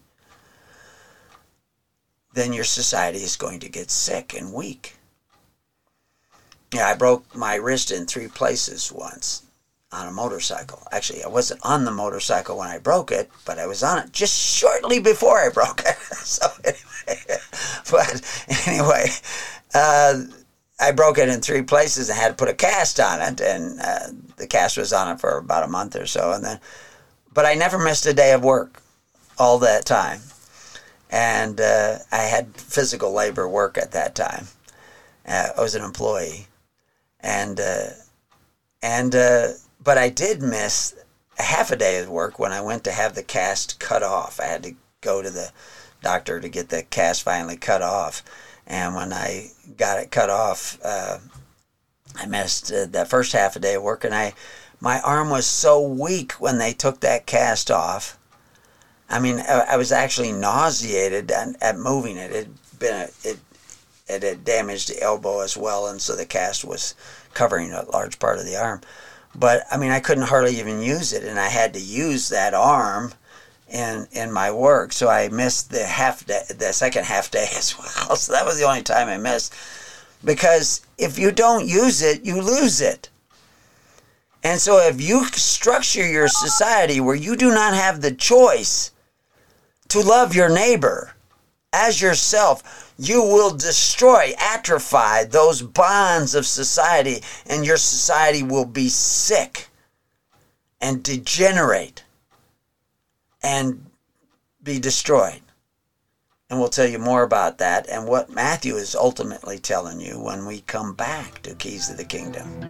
then your society is going to get sick and weak. Yeah, I broke my wrist in three places once on a motorcycle. Actually, I wasn't on the motorcycle when I broke it, but I was on it just shortly before I broke it. so anyway, but anyway, uh, I broke it in three places and had to put a cast on it, and uh, the cast was on it for about a month or so, and then But I never missed a day of work all that time. And uh, I had physical labor work at that time. Uh, I was an employee. And, uh, and uh, but I did miss a half a day of work when I went to have the cast cut off. I had to go to the doctor to get the cast finally cut off. And when I got it cut off, uh, I missed uh, that first half a day of work, and I My arm was so weak when they took that cast off. I mean, I, I was actually nauseated at, at moving it. It had been a, it it had damaged the elbow as well, and so the cast was covering a large part of the arm. But I mean, I couldn't hardly even use it, and I had to use that arm in in my work. So I missed the half day, the second half day as well. So that was the only time I missed, because if you don't use it, you lose it. And so if you structure your society where you do not have the choice to love your neighbor as yourself, you will destroy, atrophy those bonds of society, and your society will be sick and degenerate and be destroyed. And we'll tell you more about that and what Matthew is ultimately telling you when we come back to Keys to the Kingdom.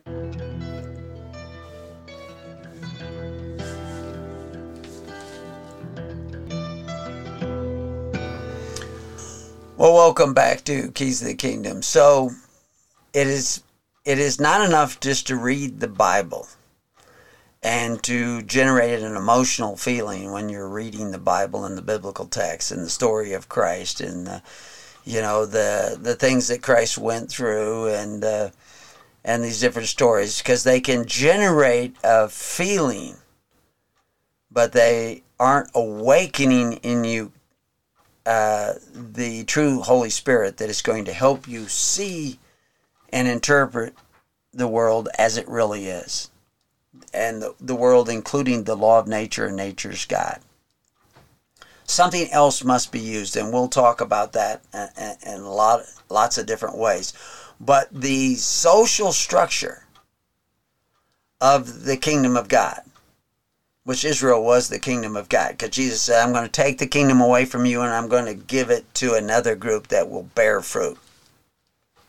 Well, welcome back to Keys to the Kingdom. So, it is it is not enough just to read the Bible and to generate an emotional feeling when you're reading the Bible and the biblical text and the story of Christ and the, you know, the the things that Christ went through and uh, and these different stories, because they can generate a feeling, but they aren't awakening in you Uh, the true Holy Spirit that is going to help you see and interpret the world as it really is. And the, the world including the law of nature and nature's God. Something else must be used, and we'll talk about that in, in a lot, lots of different ways. But the social structure of the kingdom of God, which Israel was the kingdom of God, because Jesus said, I'm going to take the kingdom away from you and I'm going to give it to another group that will bear fruit.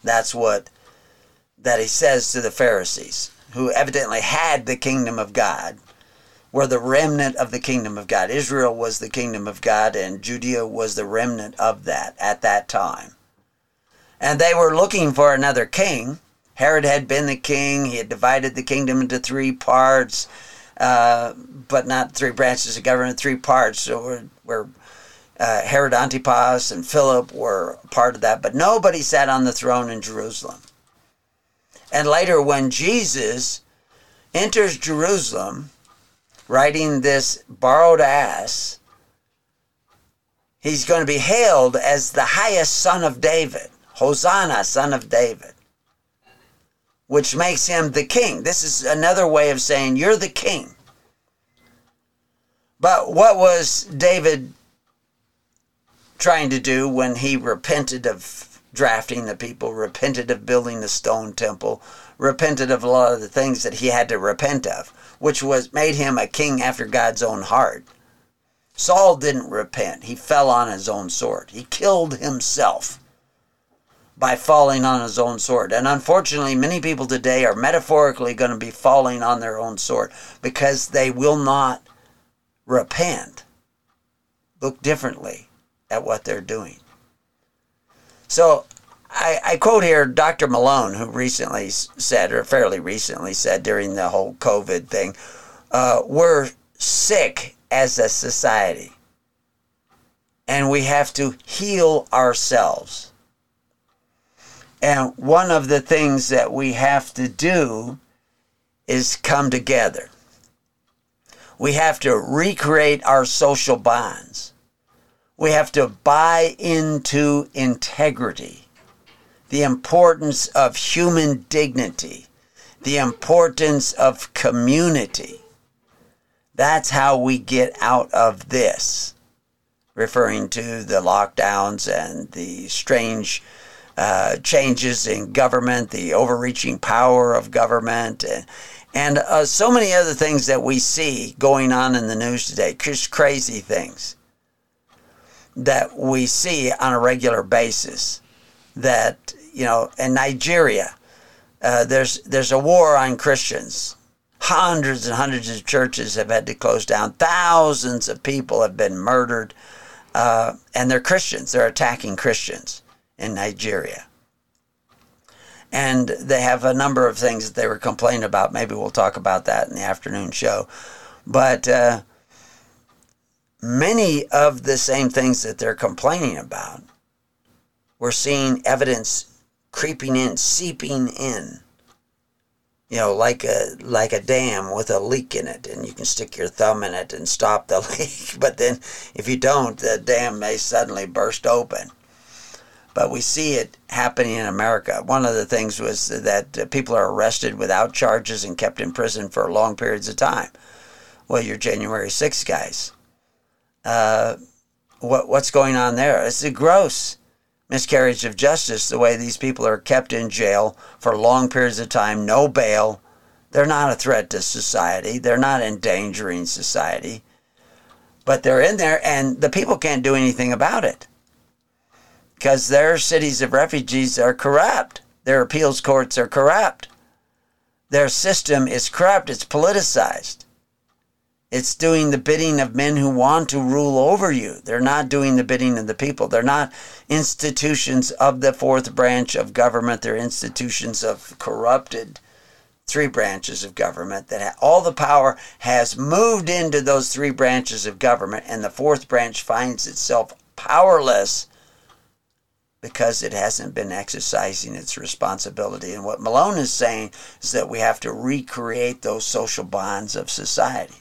That's what that he says to the Pharisees, who evidently had the kingdom of God, were the remnant of the kingdom of God. Israel was the kingdom of God, and Judea was the remnant of that at that time. And they were looking for another king. Herod had been the king. He had divided the kingdom into three parts, uh, but not three branches of government, three parts. So where, where uh, Herod Antipas and Philip were part of that, but nobody sat on the throne in Jerusalem. And later, when Jesus enters Jerusalem, riding this borrowed ass, he's going to be hailed as the highest son of David. Hosanna, son of David. Which makes him the king. This is another way of saying, you're the king. But what was David trying to do when he repented of drafting the people, repented of building the stone temple, repented of a lot of the things that he had to repent of, which was made him a king after God's own heart? Saul didn't repent. He fell on his own sword. He killed himself by falling on his own sword. And unfortunately, many people today are metaphorically going to be falling on their own sword because they will not repent, look differently at what they're doing. So I, I quote here Doctor Malone, who recently said, or fairly recently said during the whole COVID thing, uh, we're sick as a society, and we have to heal ourselves. And one of the things that we have to do is come together. We have to recreate our social bonds. We have to buy into integrity, the importance of human dignity, the importance of community. That's how we get out of this, referring to the lockdowns and the strange uh, changes in government, the overreaching power of government, and, and uh, so many other things that we see going on in the news today, just crazy things that we see on a regular basis. That, you know, in Nigeria, uh, there's there's a war on Christians. Hundreds and hundreds of churches have had to close down. Thousands of people have been murdered, uh, and they're Christians. They're attacking Christians in Nigeria. And they have a number of things that they were complaining about. Maybe we'll talk about that in the afternoon show. But uh, many of the same things that they're complaining about, we're seeing evidence creeping in, seeping in. You know, like a like a dam with a leak in it, and you can stick your thumb in it and stop the leak. But then if you don't, the dam may suddenly burst open. But we see it happening in America. One of the things was that people are arrested without charges and kept in prison for long periods of time. Well, your January sixth guys. Uh, what what's going on there? It's a gross miscarriage of justice, the way these people are kept in jail for long periods of time, no bail. They're not a threat to society. They're not endangering society. But they're in there, and the people can't do anything about it because their cities of refugees are corrupt. Their appeals courts are corrupt. Their system is corrupt. It's politicized. It's doing the bidding of men who want to rule over you. They're not doing the bidding of the people. They're not institutions of the fourth branch of government. They're institutions of corrupted three branches of government that all the power has moved into those three branches of government, and the fourth branch finds itself powerless because it hasn't been exercising its responsibility. And what Malone is saying is that we have to recreate those social bonds of society.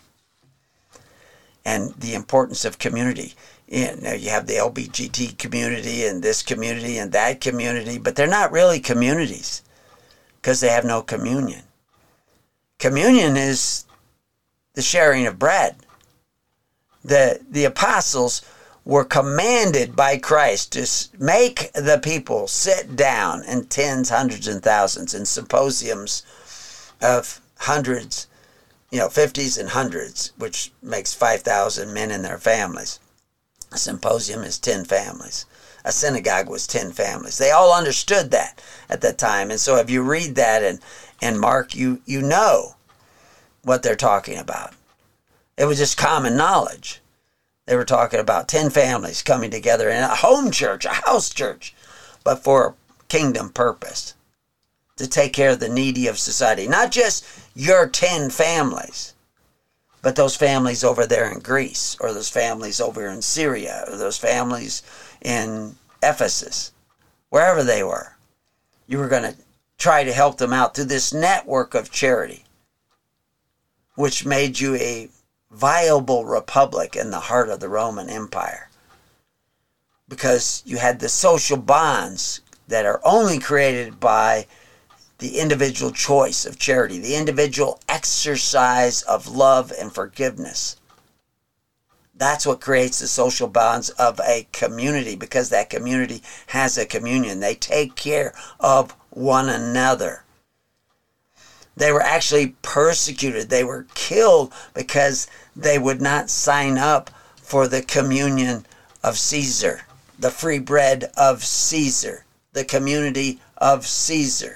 And the importance of community. You know, you have the L B G T community and this community and that community, but they're not really communities because they have no communion. Communion is the sharing of bread. The, the apostles were commanded by Christ to make the people sit down in tens, hundreds, and thousands in symposiums of hundreds, you know, fifties and hundreds, which makes five thousand men and their families. A symposium is ten families. A synagogue was ten families. They all understood that at that time. And so if you read that in, in Mark, you, you know what they're talking about. It was just common knowledge. They were talking about ten families coming together in a home church, a house church, but for a kingdom purpose, to take care of the needy of society. Not just your ten families, but those families over there in Greece, or those families over in Syria, or those families in Ephesus, wherever they were. You were going to try to help them out through this network of charity, which made you a viable republic in the heart of the Roman Empire. Because you had the social bonds that are only created by the individual choice of charity, the individual exercise of love and forgiveness. That's what creates the social bonds of a community, because that community has a communion. They take care of one another. They were actually persecuted. They were killed because they would not sign up for the communion of Caesar, the free bread of Caesar, the community of Caesar.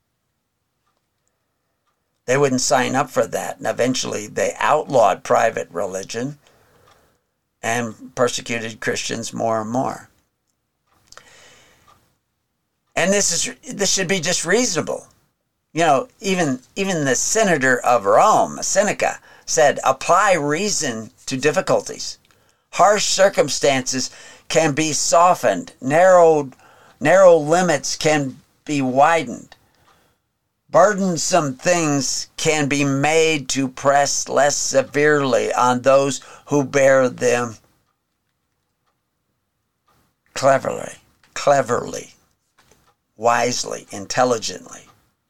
They wouldn't sign up for that. And eventually they outlawed private religion and persecuted Christians more and more. And this is this should be just reasonable. You know, even even the senator of Rome, Seneca, said, apply reason to difficulties. Harsh circumstances can be softened. Narrowed, narrow limits can be widened. Burdensome things can be made to press less severely on those who bear them cleverly, cleverly, wisely, intelligently.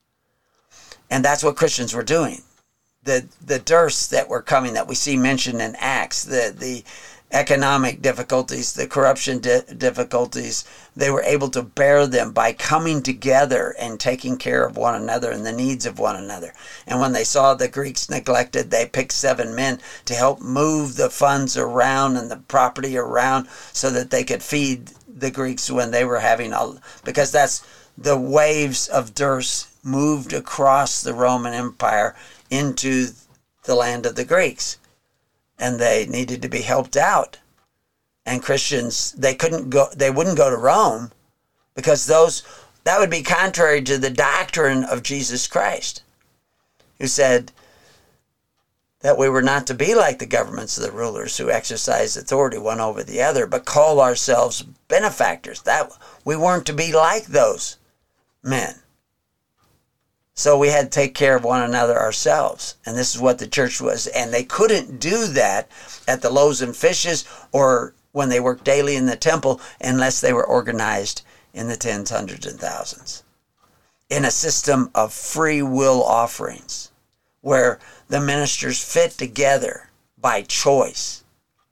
And that's what Christians were doing. The the dearths that were coming, that we see mentioned in Acts, the, the economic difficulties, the corruption di- difficulties, they were able to bear them by coming together and taking care of one another and the needs of one another. And when they saw the Greeks neglected, they picked seven men to help move the funds around and the property around so that they could feed the Greeks when they were having a, because that's the waves of dearths moved across the Roman Empire into the land of the Greeks. And they needed to be helped out. And Christians, they couldn't go, they wouldn't go to Rome, because those, that would be contrary to the doctrine of Jesus Christ, who said that we were not to be like the governments of the rulers who exercise authority one over the other, but call ourselves benefactors. That we weren't to be like those men. So we had to take care of one another ourselves. And this is what the church was. And they couldn't do that at the loaves and fishes or when they worked daily in the temple unless they were organized in the tens, hundreds, and thousands. In a system of free will offerings where the ministers fit together by choice.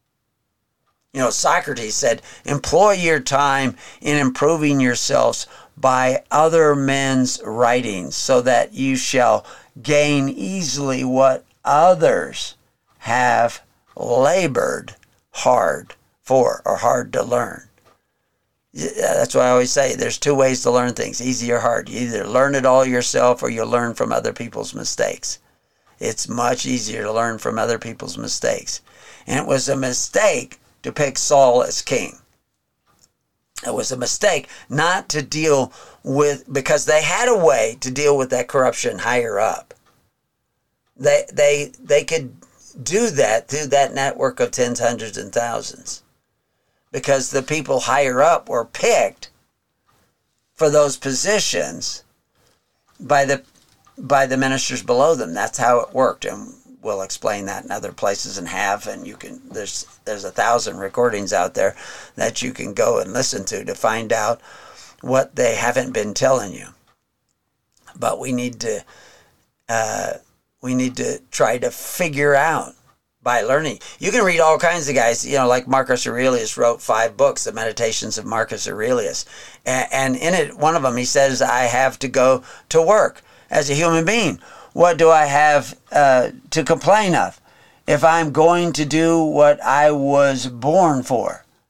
You know, Socrates said, employ your time in improving yourselves by other men's writings, so that you shall gain easily what others have labored hard for, or hard to learn. That's why I always say there's two ways to learn things, easy or hard. You either learn it all yourself or you learn from other people's mistakes. It's much easier to learn from other people's mistakes. And it was a mistake to pick Saul as king. It was a mistake not to deal with, because they had a way to deal with that corruption higher up. They they they could do that through that network of tens, hundreds, and thousands. Because the people higher up were picked for those positions by the by the ministers below them. That's how it worked. And we'll explain that in other places and have, and you can, there's there's a thousand recordings out there that you can go and listen to to find out what they haven't been telling you. But we need to uh, we need to try to figure out by learning. You can read all kinds of guys, you know, like Marcus Aurelius wrote five books, the Meditations of Marcus Aurelius. And, and in it, one of them, he says, I have to go to work as a human being. What do I have uh, to complain of if I'm going to do what I was born for?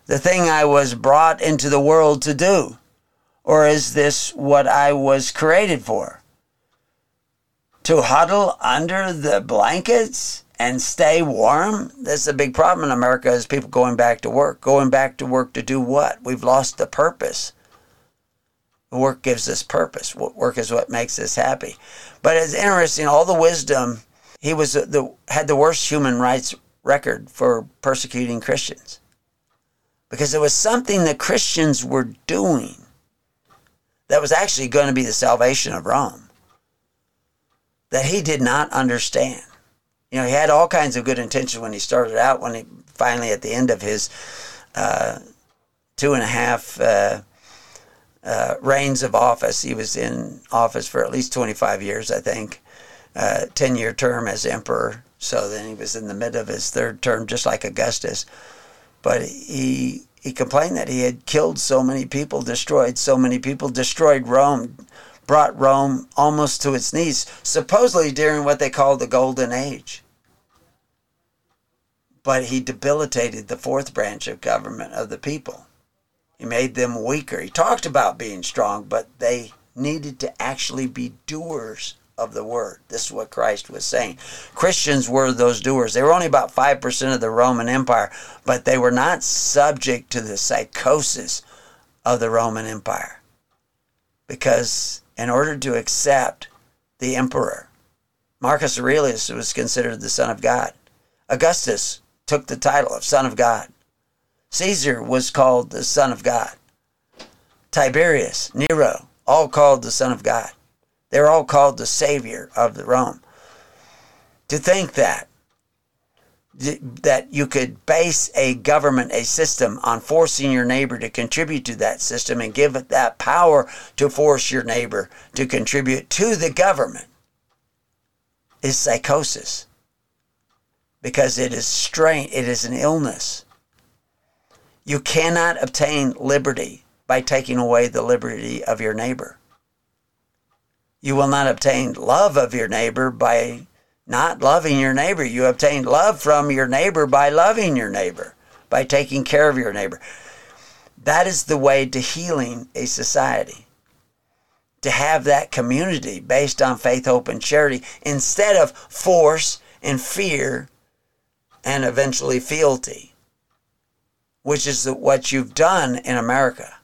the thing I was brought into the world to do? Or is this what I was created for? To huddle under the blankets and stay warm? That's a big problem in America, is people going back to work. Going back to work to do what? We've lost the purpose. Work gives us purpose. Work is what makes us happy. But it's interesting, all the wisdom, he was the had the worst human rights record for persecuting Christians. Because it was something that Christians were doing that was actually going to be the salvation of Rome, that he did not understand. You know, he had all kinds of good intentions when he started out, when he finally, at the end of his uh, two and a half uh, uh, reigns of office, he was in office for at least twenty-five years, I think, uh, ten-year term as emperor. So then he was in the mid of his third term, just like Augustus. But he he complained that he had killed so many people, destroyed so many people, destroyed Rome, brought Rome almost to its knees, supposedly during what they called the Golden Age. But he debilitated the fourth branch of government of the people. He made them weaker. He talked about being strong, but they needed to actually be doers of the word. This is what Christ was saying. Christians were those doers. They were only about five percent of the Roman Empire, but they were not subject to the psychosis of the Roman Empire. Because in order to accept the emperor, Marcus Aurelius was considered the son of God. Augustus took the title of son of God. Caesar was called the son of God. Tiberius, Nero, all called the son of God. They're all called the savior of the Rome. To think that, that you could base a government, a system, on forcing your neighbor to contribute to that system and give it that power to force your neighbor to contribute to the government is psychosis. Because it is strain, it is an illness. You cannot obtain liberty by taking away the liberty of your neighbor. You will not obtain love of your neighbor by not loving your neighbor. You obtain love from your neighbor by loving your neighbor, by taking care of your neighbor. That is the way to healing a society. To have that community based on faith, hope, and charity instead of force and fear and eventually fealty, which is what you've done in America.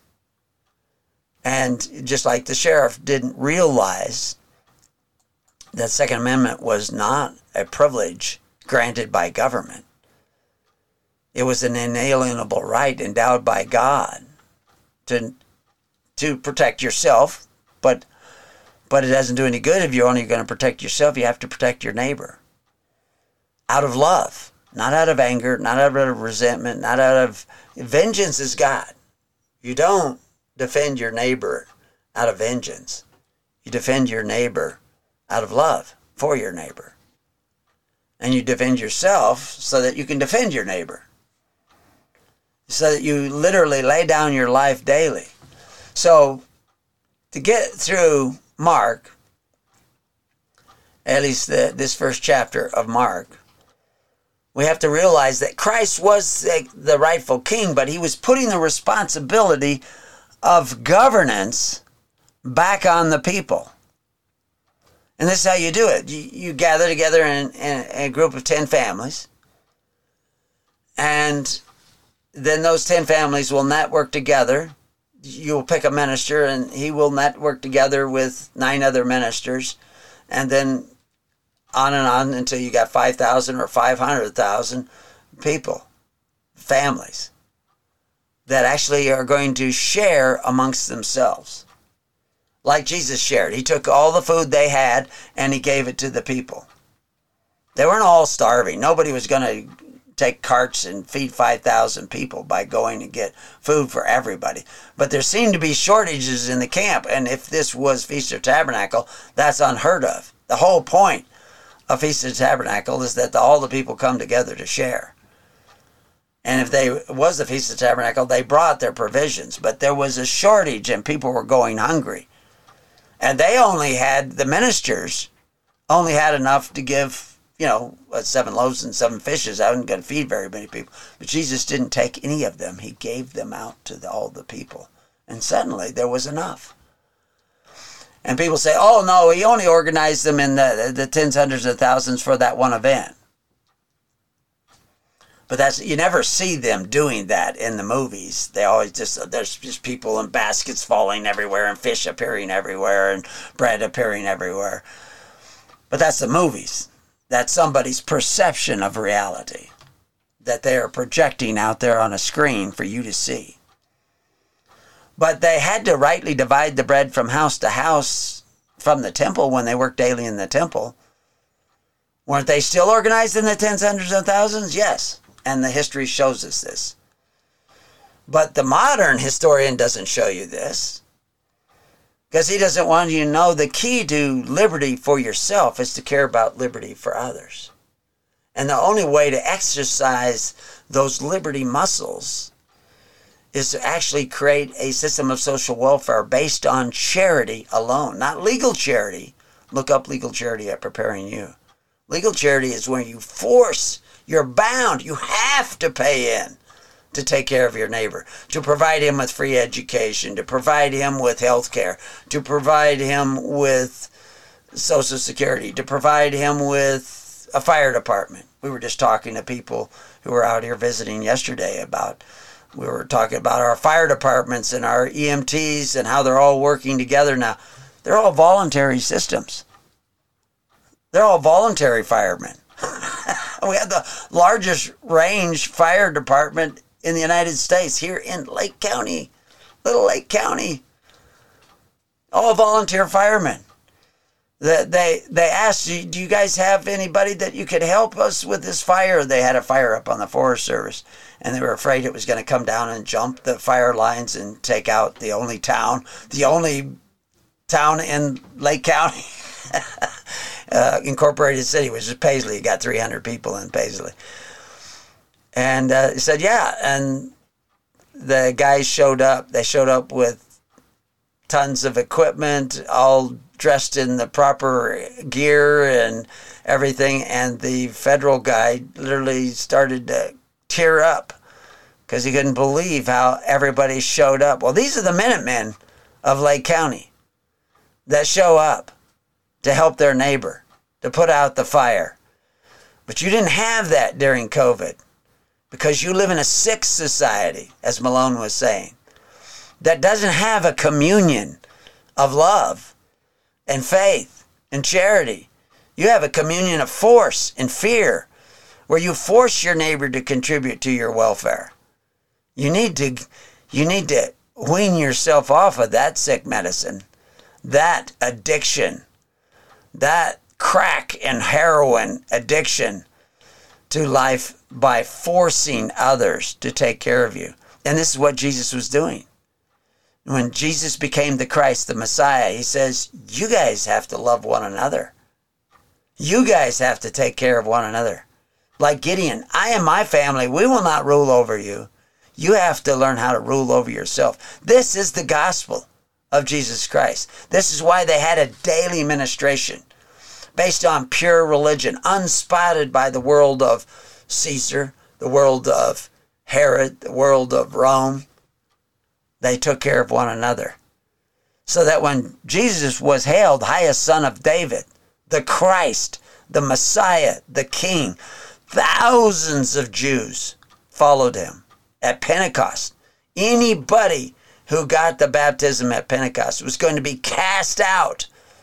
And just like the sheriff didn't realize that Second Amendment was not a privilege granted by government. It was an inalienable right endowed by God to, to protect yourself, but, but it doesn't do any good if you're only going to protect yourself. You have to protect your neighbor out of love, not out of anger, not out of resentment, not out of... Vengeance is God. You don't defend your neighbor out of vengeance. You defend your neighbor out of love for your neighbor. And you defend yourself so that you can defend your neighbor. So that you literally lay down your life daily. So, to get through Mark, at least the, this first chapter of Mark, we have to realize that Christ was the, the rightful king, but he was putting the responsibility of governance back on the people. And this is how you do it. You, you gather together in, in a group of ten families, and then those ten families will network together. You'll pick a minister, and he will network together with nine other ministers, and then on and on until you got five thousand or five hundred thousand people, families, that actually are going to share amongst themselves. Like Jesus shared. He took all the food they had and he gave it to the people. They weren't all starving. Nobody was going to take carts and feed five thousand people by going and get food for everybody. But there seemed to be shortages in the camp, and if this was Feast of Tabernacle, that's unheard of. The whole point of Feast of Tabernacle is that the, all the people come together to share. And if they it was the Feast of Tabernacle, they brought their provisions, but there was a shortage and people were going hungry. And they only had, the ministers only had enough to give you know, uh, seven loaves and seven fishes. I wasn't going to feed very many people. But Jesus didn't take any of them. He gave them out to the, all the people. And suddenly there was enough. And people say, oh, no, he only organized them in the, the tens, hundreds of thousands for that one event. But that's, you never see them doing that in the movies. They always just, there's just people in baskets falling everywhere and fish appearing everywhere and bread appearing everywhere. But that's the movies. That's somebody's perception of reality that they are projecting out there on a screen for you to see. But they had to rightly divide the bread from house to house from the temple when they worked daily in the temple. Weren't they still organized in the tens, hundreds, and thousands? Yes. And the history shows us this. But the modern historian doesn't show you this. Because he doesn't want you to know the key to liberty for yourself is to care about liberty for others. And the only way to exercise those liberty muscles is to actually create a system of social welfare based on charity alone, not legal charity. Look up legal charity at Preparing You. Legal charity is when you force, you're bound, you have to pay in to take care of your neighbor, to provide him with free education, to provide him with health care, to provide him with Social Security, to provide him with a fire department. We were just talking to people who were out here visiting yesterday about, we were talking about our fire departments and our E M Ts and how they're all working together now. They're all voluntary systems. They're all voluntary firemen. We have the largest range fire department in the United States here in Lake County, Little Lake County. All volunteer firemen. They, they asked, do you guys have anybody that you could help us with this fire? They had a fire up on the Forest Service, and they were afraid it was going to come down and jump the fire lines and take out the only town, the only town in Lake County, uh, incorporated city, which is Paisley. You got three hundred people in Paisley. And uh, he said, yeah, and the guys showed up. They showed up with tons of equipment, all dressed in the proper gear and everything, and the federal guy literally started to tear up because he couldn't believe how everybody showed up. Well, these are the Minutemen of Lake County that show up to help their neighbor, to put out the fire. But you didn't have that during COVID because you live in a sick society, as Malone was saying, that doesn't have a communion of love and faith and charity. You have a communion of force and fear where you force your neighbor to contribute to your welfare. You need to, you need to wean yourself off of that sick medicine, that addiction, that crack and heroin addiction to life by forcing others to take care of you. And this is what Jesus was doing. When Jesus became the Christ, the Messiah, he says, you guys have to love one another. You guys have to take care of one another. Like Gideon, I and my family, we will not rule over you. You have to learn how to rule over yourself. This is the gospel of Jesus Christ. This is why they had a daily ministration based on pure religion, unspotted by the world of Caesar, the world of Herod, the world of Rome. They took care of one another. So that when Jesus was hailed highest son of David, the Christ, the Messiah, the King, thousands of Jews followed him at Pentecost. Anybody who got the baptism at Pentecost was going to be cast out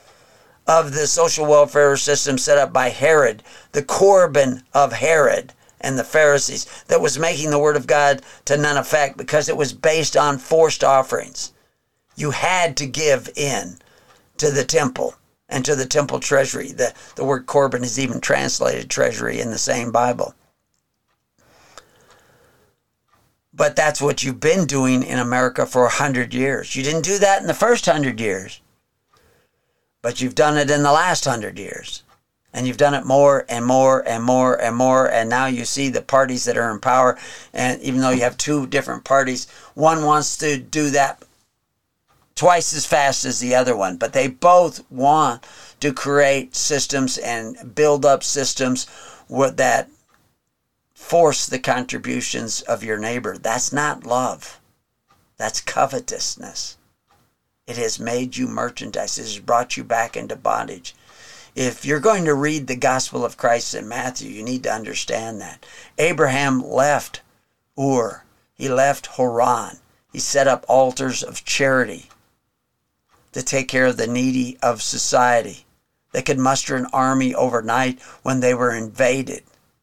of the social welfare system set up by Herod, the Corban of Herod and the Pharisees, that was making the word of God to none effect because it was based on forced offerings. You had to give in to the temple and to the temple treasury. The, the word Corban is even translated treasury in the same Bible. But that's what you've been doing in America for a hundred years. You didn't do that in the first hundred years, but you've done it in the last hundred years. And you've done it more and more and more and more. And now you see the parties that are in power. And even though you have two different parties, one wants to do that twice as fast as the other one, but they both want to create systems and build up systems that force the contributions of your neighbor. That's not love. That's covetousness. It has made you merchandise. It has brought you back into bondage. If you're going to read the gospel of Christ in Matthew, you need to understand that. Abraham left Ur. He left Haran. He set up altars of charity to take care of the needy of society. They could muster an army overnight when they were invaded.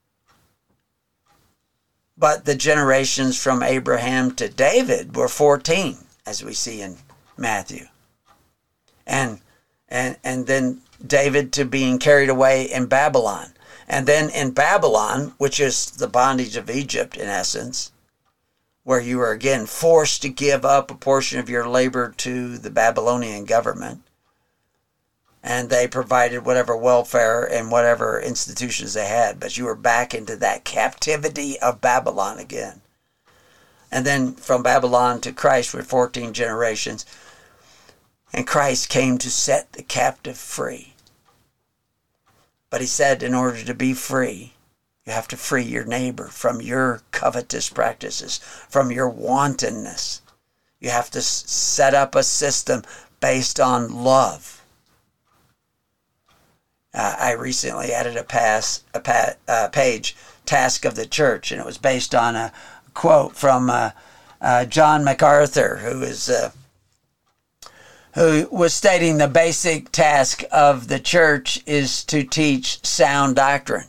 But the generations from Abraham to David were fourteen, as we see in Matthew. And and and then David to being carried away in Babylon. And then in Babylon, which is the bondage of Egypt in essence, where you were again forced to give up a portion of your labor to the Babylonian government. And they provided whatever welfare and whatever institutions they had, but you were back into that captivity of Babylon again. And then from Babylon to Christ were fourteen generations. And Christ came to set the captive free. But he said in order to be free, you have to free your neighbor from your covetous practices, from your wantonness. You have to set up a system based on love. Uh, I recently added a, pass, a pa- uh, page, Task of the Church, and it was based on a quote from uh, uh, John MacArthur, who is uh, who was stating the basic task of the church is to teach sound doctrine.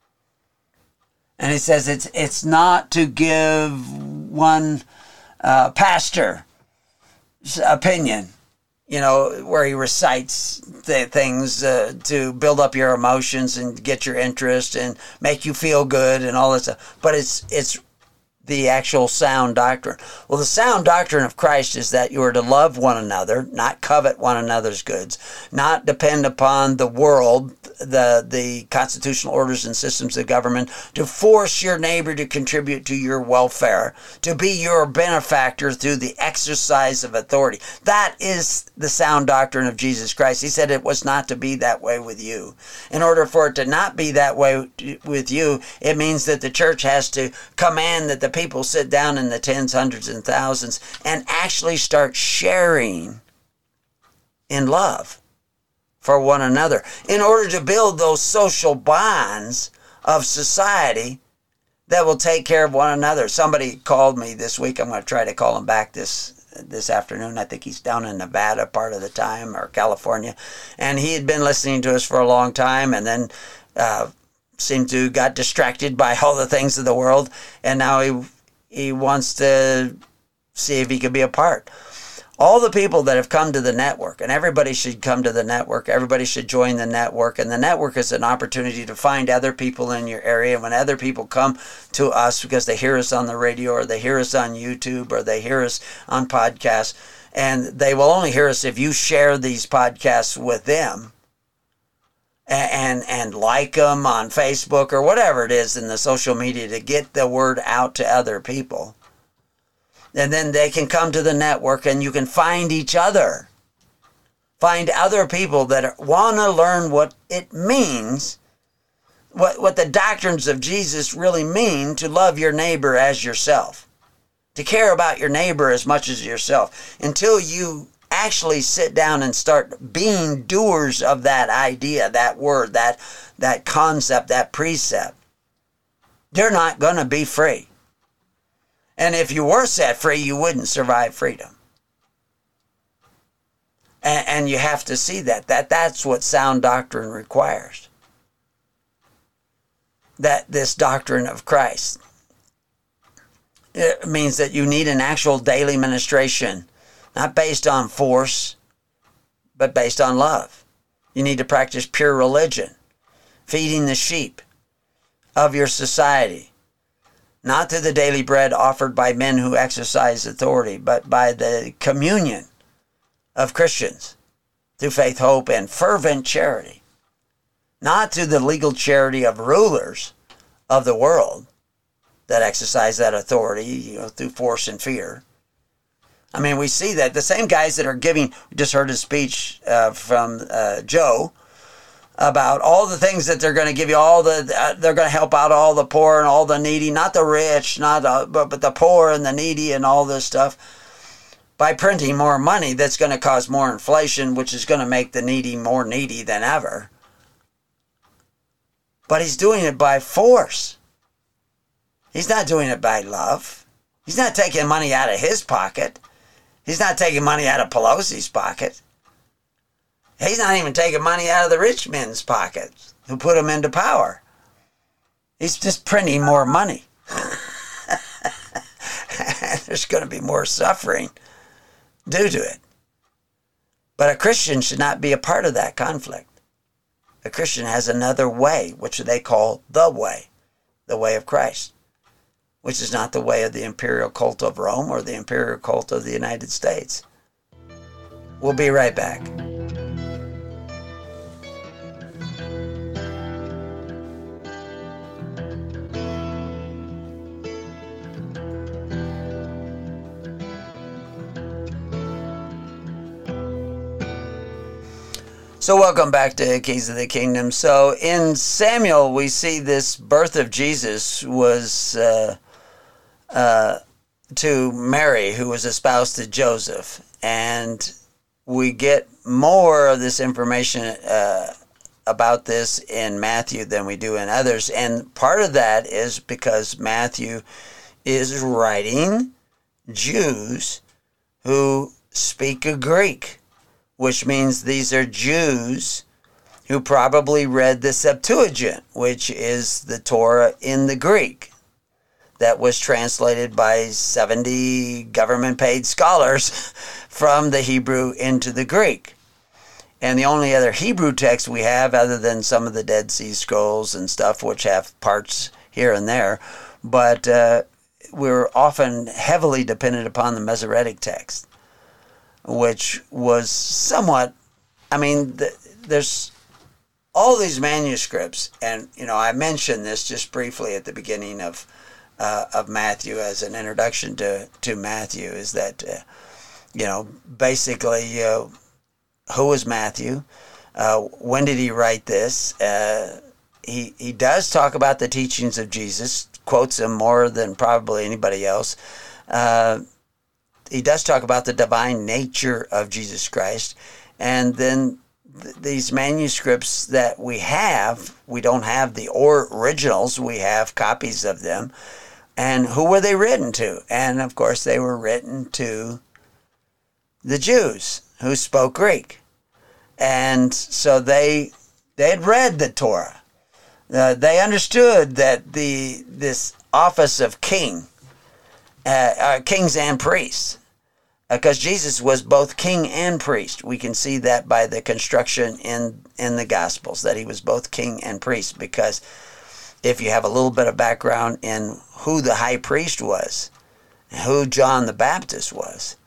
And he says it's it's not to give one uh, pastor's opinion, you know, where he recites the things uh, to build up your emotions and get your interest and make you feel good and all that stuff. But it's it's the actual sound doctrine. Well, the sound doctrine of Christ is that you are to love one another, not covet one another's goods, not depend upon the world, the the constitutional orders and systems of government to force your neighbor to contribute to your welfare, to be your benefactor through the exercise of authority. That is the sound doctrine of Jesus Christ. He said it was not to be that way with you. In order for it to not be that way with you, it means that the church has to command that the people sit down in the tens, hundreds, and thousands and actually start sharing in love for one another in order to build those social bonds of society that will take care of one another. Somebody called me this week. I'm going to try to call him back this this afternoon. I think he's down in Nevada part of the time, or California. And he had been listening to us for a long time and then uh, seemed to got distracted by all the things of the world. And now he he wants to see if he could be a part. All the people that have come to the network, and everybody should come to the network, everybody should join the network, and the network is an opportunity to find other people in your area. And when other people come to us because they hear us on the radio or they hear us on YouTube or they hear us on podcasts, and they will only hear us if you share these podcasts with them and, and, and like them on Facebook or whatever it is in the social media to get the word out to other people. And then they can come to the network and you can find each other. Find other people that want to learn what it means, what, what the doctrines of Jesus really mean to love your neighbor as yourself. To care about your neighbor as much as yourself. Until you actually sit down and start being doers of that idea, that word, that, that concept, that precept. You're not going to be free. And if you were set free, you wouldn't survive freedom. And, and you have to see that. that. That's what sound doctrine requires. That this doctrine of Christ. It means that you need an actual daily ministration, not based on force, but based on love. You need to practice pure religion, feeding the sheep of your society. Not through the daily bread offered by men who exercise authority, but by the communion of Christians through faith, hope, and fervent charity. Not through the legal charity of rulers of the world that exercise that authority, you know, through force and fear, I mean, we see that the same guys that are giving, we just heard a speech uh, from uh, Joe about all the things that they're going to give you, all the, uh, they're going to help out all the poor and all the needy, not the rich, not uh, but, but the poor and the needy and all this stuff, by printing more money that's going to cause more inflation, which is going to make the needy more needy than ever. But he's doing it by force. He's not doing it by love. He's not taking money out of his pocket. He's not taking money out of Pelosi's pocket. He's not even taking money out of the rich men's pockets who put him into power. He's just printing more money. There's going to be more suffering due to it. But a Christian should not be a part of that conflict. A Christian has another way, which they call the way, the way of Christ, which is not the way of the imperial cult of Rome or the imperial cult of the United States. We'll be right back. So welcome back to Keys of the Kingdom. So in Samuel, we see this birth of Jesus was uh, uh, to Mary, who was espoused to Joseph. And we get more of this information uh, about this in Matthew than we do in others. And part of that is because Matthew is writing Jews who speak a Greek, which means these are Jews who probably read the Septuagint, which is the Torah in the Greek, that was translated by seventy government-paid scholars from the Hebrew into the Greek. And the only other Hebrew text we have, other than some of the Dead Sea Scrolls and stuff, which have parts here and there, but uh, we're often heavily dependent upon the Masoretic text, which was somewhat, I mean, the, there's all these manuscripts, and, you know, I mentioned this just briefly at the beginning of uh, of Matthew as an introduction to, to Matthew, is that, uh, you know, basically, uh, who was Matthew? Uh, when did he write this? Uh, he, he does talk about the teachings of Jesus, quotes them more than probably anybody else. Uh, He does talk about the divine nature of Jesus Christ. And then th- these manuscripts that we have, we don't have the or- originals, we have copies of them. And who were they written to? And of course they were written to the Jews who spoke Greek. And so they they had read the Torah. Uh, they understood that the this office of king, Uh, uh, kings and priests, because uh, Jesus was both king and priest. We can see that by the construction in in the Gospels, that he was both king and priest, because if you have a little bit of background in who the high priest was, who John the Baptist was,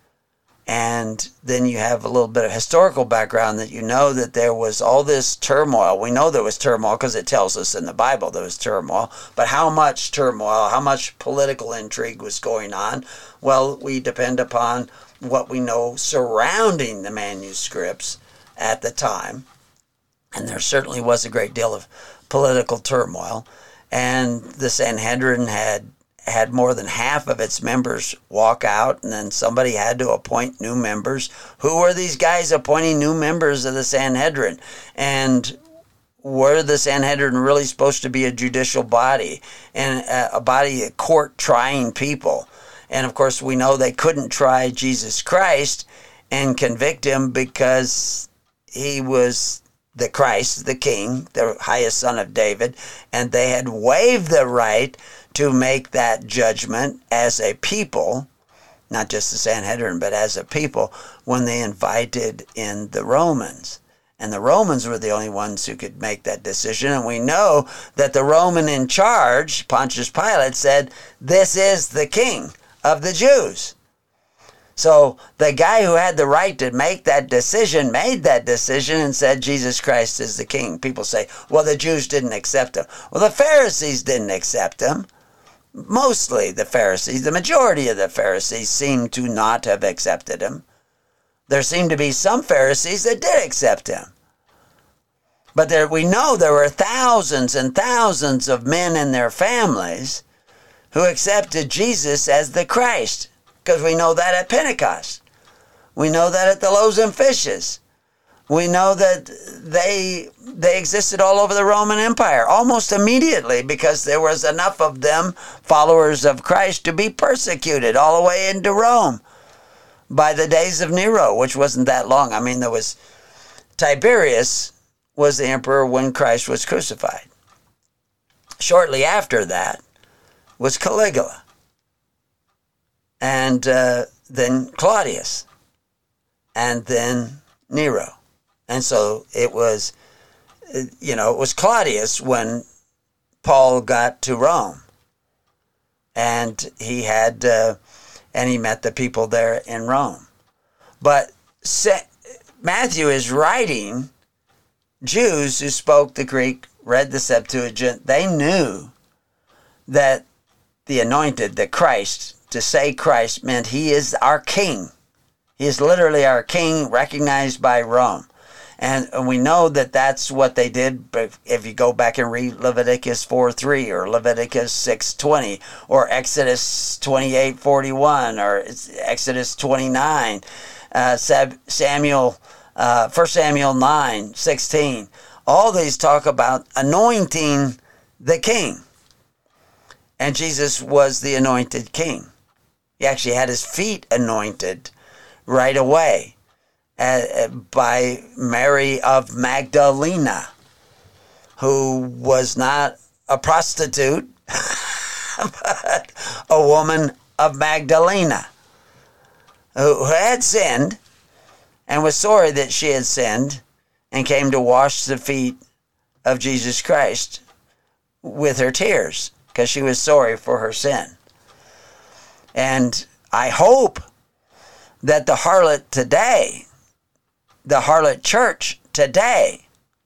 and then you have a little bit of historical background, that you know that there was all this turmoil. We know there was turmoil because it tells us in the Bible there was turmoil. But how much turmoil, how much political intrigue was going on? Well, we depend upon what we know surrounding the manuscripts at the time. And there certainly was a great deal of political turmoil. And the Sanhedrin had had more than half of its members walk out, and then somebody had to appoint new members. Who were these guys appointing new members of the Sanhedrin? And were the Sanhedrin really supposed to be a judicial body and a body of court trying people? And of course we know they couldn't try Jesus Christ and convict him because he was the Christ, the King, the highest son of David, and they had waived the right to make that judgment as a people, not just the Sanhedrin, but as a people, when they invited in the Romans. And the Romans were the only ones who could make that decision. And we know that the Roman in charge, Pontius Pilate, said, "This is the King of the Jews." So the guy who had the right to make that decision made that decision and said Jesus Christ is the King. People say, well, the Jews didn't accept him. Well, the Pharisees didn't accept him. Mostly the Pharisees, the majority of the Pharisees seem to not have accepted him. There seemed to be some Pharisees that did accept him. But there, we know there were thousands and thousands of men and their families who accepted Jesus as the Christ, because we know that at Pentecost. We know that at the loaves and fishes. We know that they they existed all over the Roman Empire almost immediately, because there was enough of them, followers of Christ, to be persecuted all the way into Rome by the days of Nero, which wasn't that long. I mean, there was Tiberius was the emperor when Christ was crucified. Shortly after that was Caligula, and uh, then Claudius, and then Nero. And so it was, you know, it was Claudius when Paul got to Rome. And he had, uh, and he met the people there in Rome. But Matthew is writing Jews who spoke the Greek, read the Septuagint. They knew that the anointed, the Christ, to say Christ meant he is our king. He is literally our king, recognized by Rome. And we know that that's what they did. But if you go back and read Leviticus four three or Leviticus six twenty or Exodus twenty-eight forty-one or Exodus twenty-nine, uh, Samuel, uh, First Samuel nine sixteen, all these talk about anointing the king. And Jesus was the anointed king. He actually had his feet anointed right away uh, by Mary of Magdalena, who was not a prostitute, but a woman of Magdalena who had sinned and was sorry that she had sinned and came to wash the feet of Jesus Christ with her tears because she was sorry for her sin. And I hope that the harlot today, the harlot church today,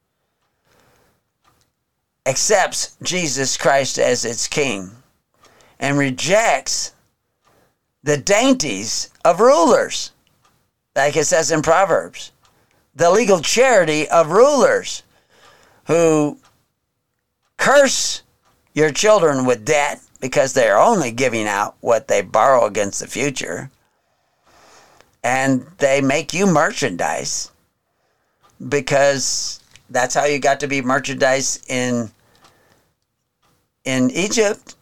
accepts Jesus Christ as its king and rejects the dainties of rulers, like it says in Proverbs, the legal charity of rulers who curse your children with debt because they're only giving out what they borrow against the future. And they make you merchandise because that's how you got to be merchandise in, in Egypt.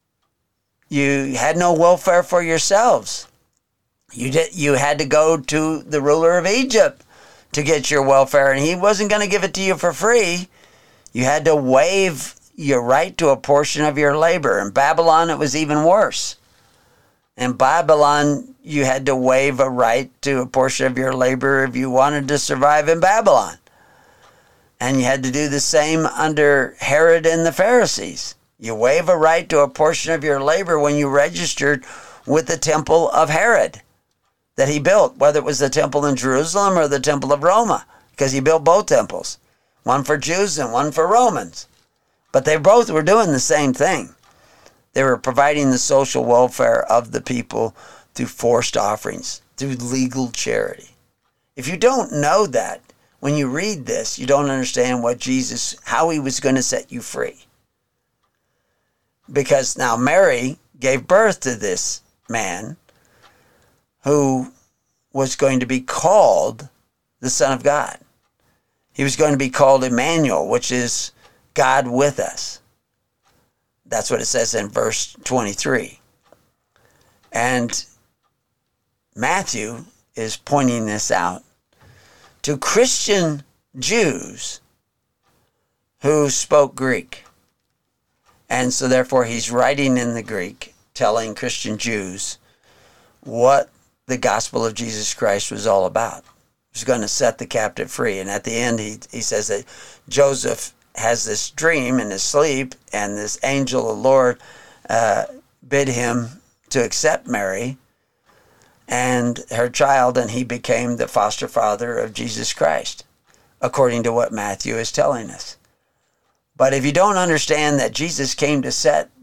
You had no welfare for yourselves. You did, you had to go to the ruler of Egypt to get your welfare, and he wasn't going to give it to you for free. You had to waive your right to a portion of your labor. In Babylon, it was even worse. In Babylon, you had to waive a right to a portion of your labor if you wanted to survive in Babylon. And you had to do the same under Herod and the Pharisees. You waive a right to a portion of your labor when you registered with the temple of Herod that he built, whether it was the temple in Jerusalem or the temple of Roma, because he built both temples, one for Jews and one for Romans. But they both were doing the same thing. They were providing the social welfare of the people through forced offerings, through legal charity. If you don't know that, when you read this, you don't understand what Jesus, how he was going to set you free. Because now Mary gave birth to this man who was going to be called the Son of God. He was going to be called Emmanuel, which is God with us. That's what it says in verse twenty-three. And Matthew is pointing this out to Christian Jews who spoke Greek. And so therefore he's writing in the Greek, telling Christian Jews what the gospel of Jesus Christ was all about. He was going to set the captive free. And at the end, he, he says that Joseph has this dream in his sleep, and this angel of the Lord uh, bid him to accept Mary and her child, and he became the foster father of Jesus Christ, according to what Matthew is telling us. But if you don't understand that Jesus came to set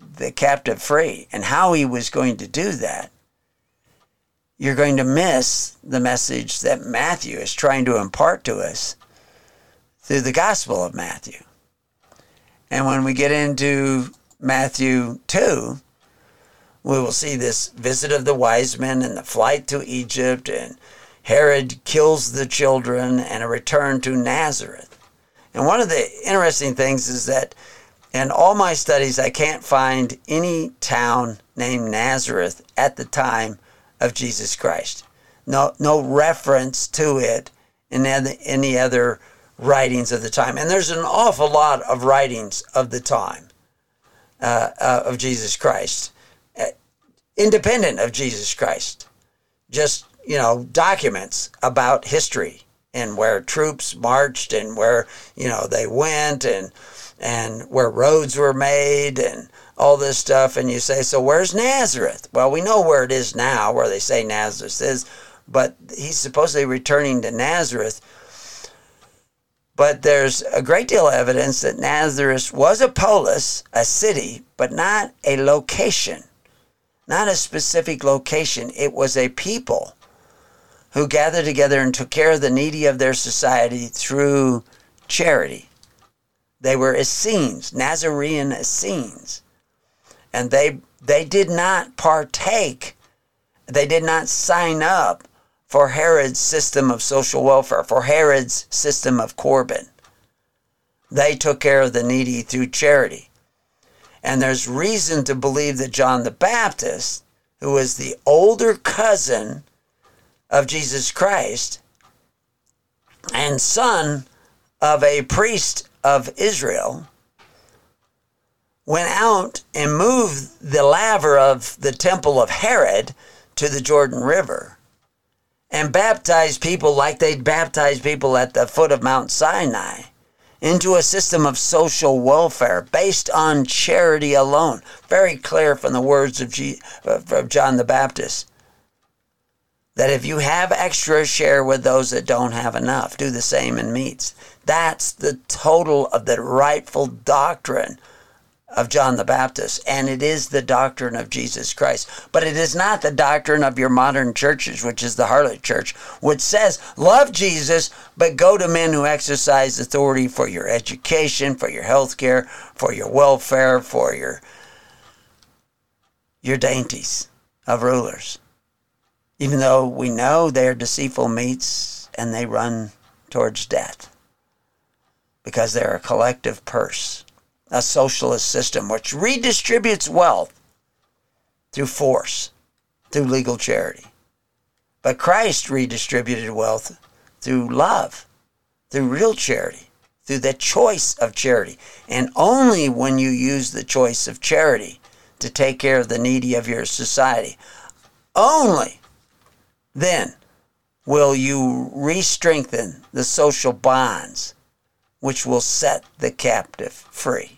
the captive free and how he was going to do that, you're going to miss the message that Matthew is trying to impart to us through the Gospel of Matthew. And when we get into Matthew two, we will see this visit of the wise men and the flight to Egypt, and Herod kills the children, and a return to Nazareth. And one of the interesting things is that in all my studies, I can't find any town named Nazareth at the time of Jesus Christ. No, no reference to it in any other writings of the time. And there's an awful lot of writings of the time uh, uh, of Jesus Christ, uh, independent of Jesus Christ. Just, you know, documents about history and where troops marched and where, you know, they went and and where roads were made and all this stuff. And you say, so where's Nazareth? Well, we know where it is now, where they say Nazareth is, but he's supposedly returning to Nazareth. But there's a great deal of evidence that Nazareth was a polis, a city, but not a location, not a specific location. It was a people who gathered together and took care of the needy of their society through charity. They were Essenes, Nazarene Essenes. And they they did not partake, they did not sign up for Herod's system of social welfare, for Herod's system of Corban. They took care of the needy through charity. And there's reason to believe that John the Baptist, who was the older cousin of Jesus Christ and son of a priest of Israel, went out and moved the laver of the temple of Herod to the Jordan River and baptized people like they'd baptized people at the foot of Mount Sinai into a system of social welfare based on charity alone. Very clear from the words of, G- of John the Baptist, that if you have extra, share with those that don't have enough. Do the same in meats. That's the total of the rightful doctrine of John the Baptist, and it is the doctrine of Jesus Christ. But it is not the doctrine of your modern churches, which is the harlot church, which says, love Jesus, but go to men who exercise authority for your education, for your health care, for your welfare, for your, your dainties of rulers. Even though we know they're deceitful meats and they run towards death because they're a collective purse, a socialist system which redistributes wealth through force, through legal charity. But Christ redistributed wealth through love, through real charity, through the choice of charity. And only when you use the choice of charity to take care of the needy of your society, only then will you re-strengthen the social bonds which will set the captive free.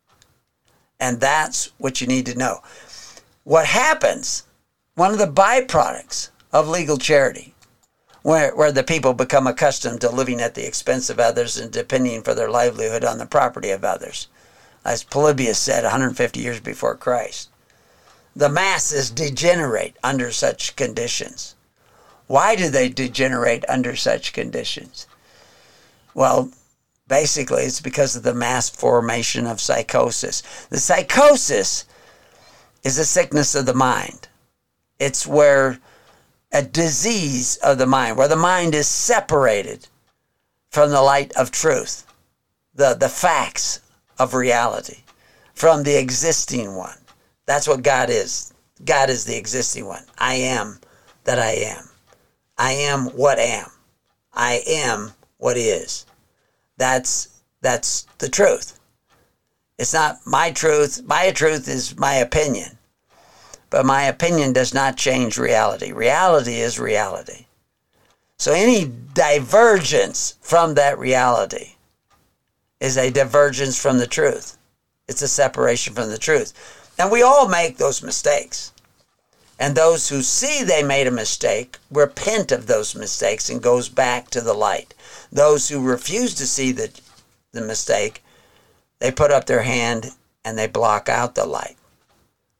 And that's what you need to know. What happens, one of the byproducts of legal charity, where, where the people become accustomed to living at the expense of others and depending for their livelihood on the property of others, as Polybius said one hundred fifty years before Christ. The masses degenerate under such conditions. Why do they degenerate under such conditions? Well, basically, it's because of the mass formation of psychosis. The psychosis is a sickness of the mind. It's where a disease of the mind, where the mind is separated from the light of truth, the, the facts of reality, from the existing one. That's what God is. God is the existing one. I am that I am. I am what am. I am what is. That's that's the truth. It's not my truth. My truth is my opinion. But my opinion does not change reality. Reality is reality. So any divergence from that reality is a divergence from the truth. It's a separation from the truth. And we all make those mistakes. And those who see they made a mistake repent of those mistakes and goes back to the light. Those who refuse to see the, the mistake, they put up their hand and they block out the light.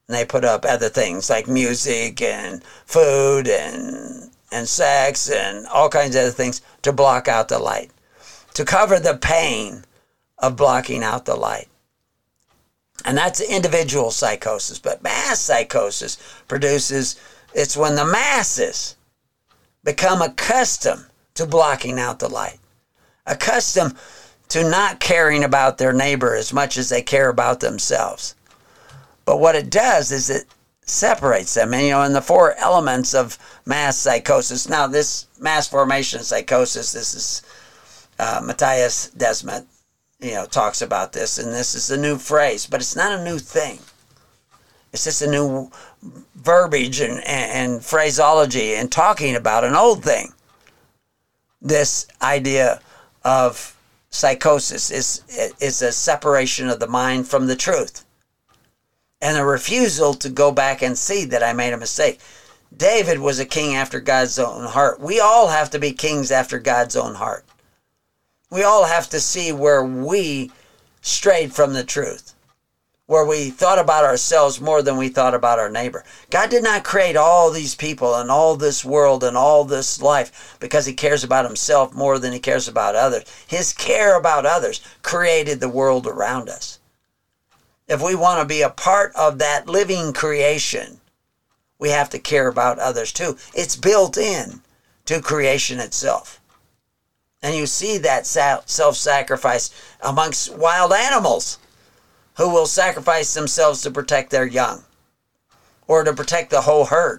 And they put up other things like music and food and and sex and all kinds of other things to block out the light, to cover the pain of blocking out the light. And that's individual psychosis. But mass psychosis produces, it's when the masses become accustomed to blocking out the light, accustomed to not caring about their neighbor as much as they care about themselves. But what it does is it separates them. And, you know, in the four elements of mass psychosis, now this mass formation psychosis, this is uh, Matthias Desmet, you know, talks about this, and this is a new phrase, but it's not a new thing. It's just a new verbiage and, and, and phraseology and talking about an old thing. This idea of psychosis is, is a separation of the mind from the truth, and a refusal to go back and see that I made a mistake. David was a king after God's own heart. We all have to be kings after God's own heart. We all have to see where we strayed from the truth, where we thought about ourselves more than we thought about our neighbor. God did not create all these people and all this world and all this life because he cares about himself more than he cares about others. His care about others created the world around us. If we want to be a part of that living creation, we have to care about others too. It's built in to creation itself. And you see that self-sacrifice amongst wild animals who will sacrifice themselves to protect their young or to protect the whole herd.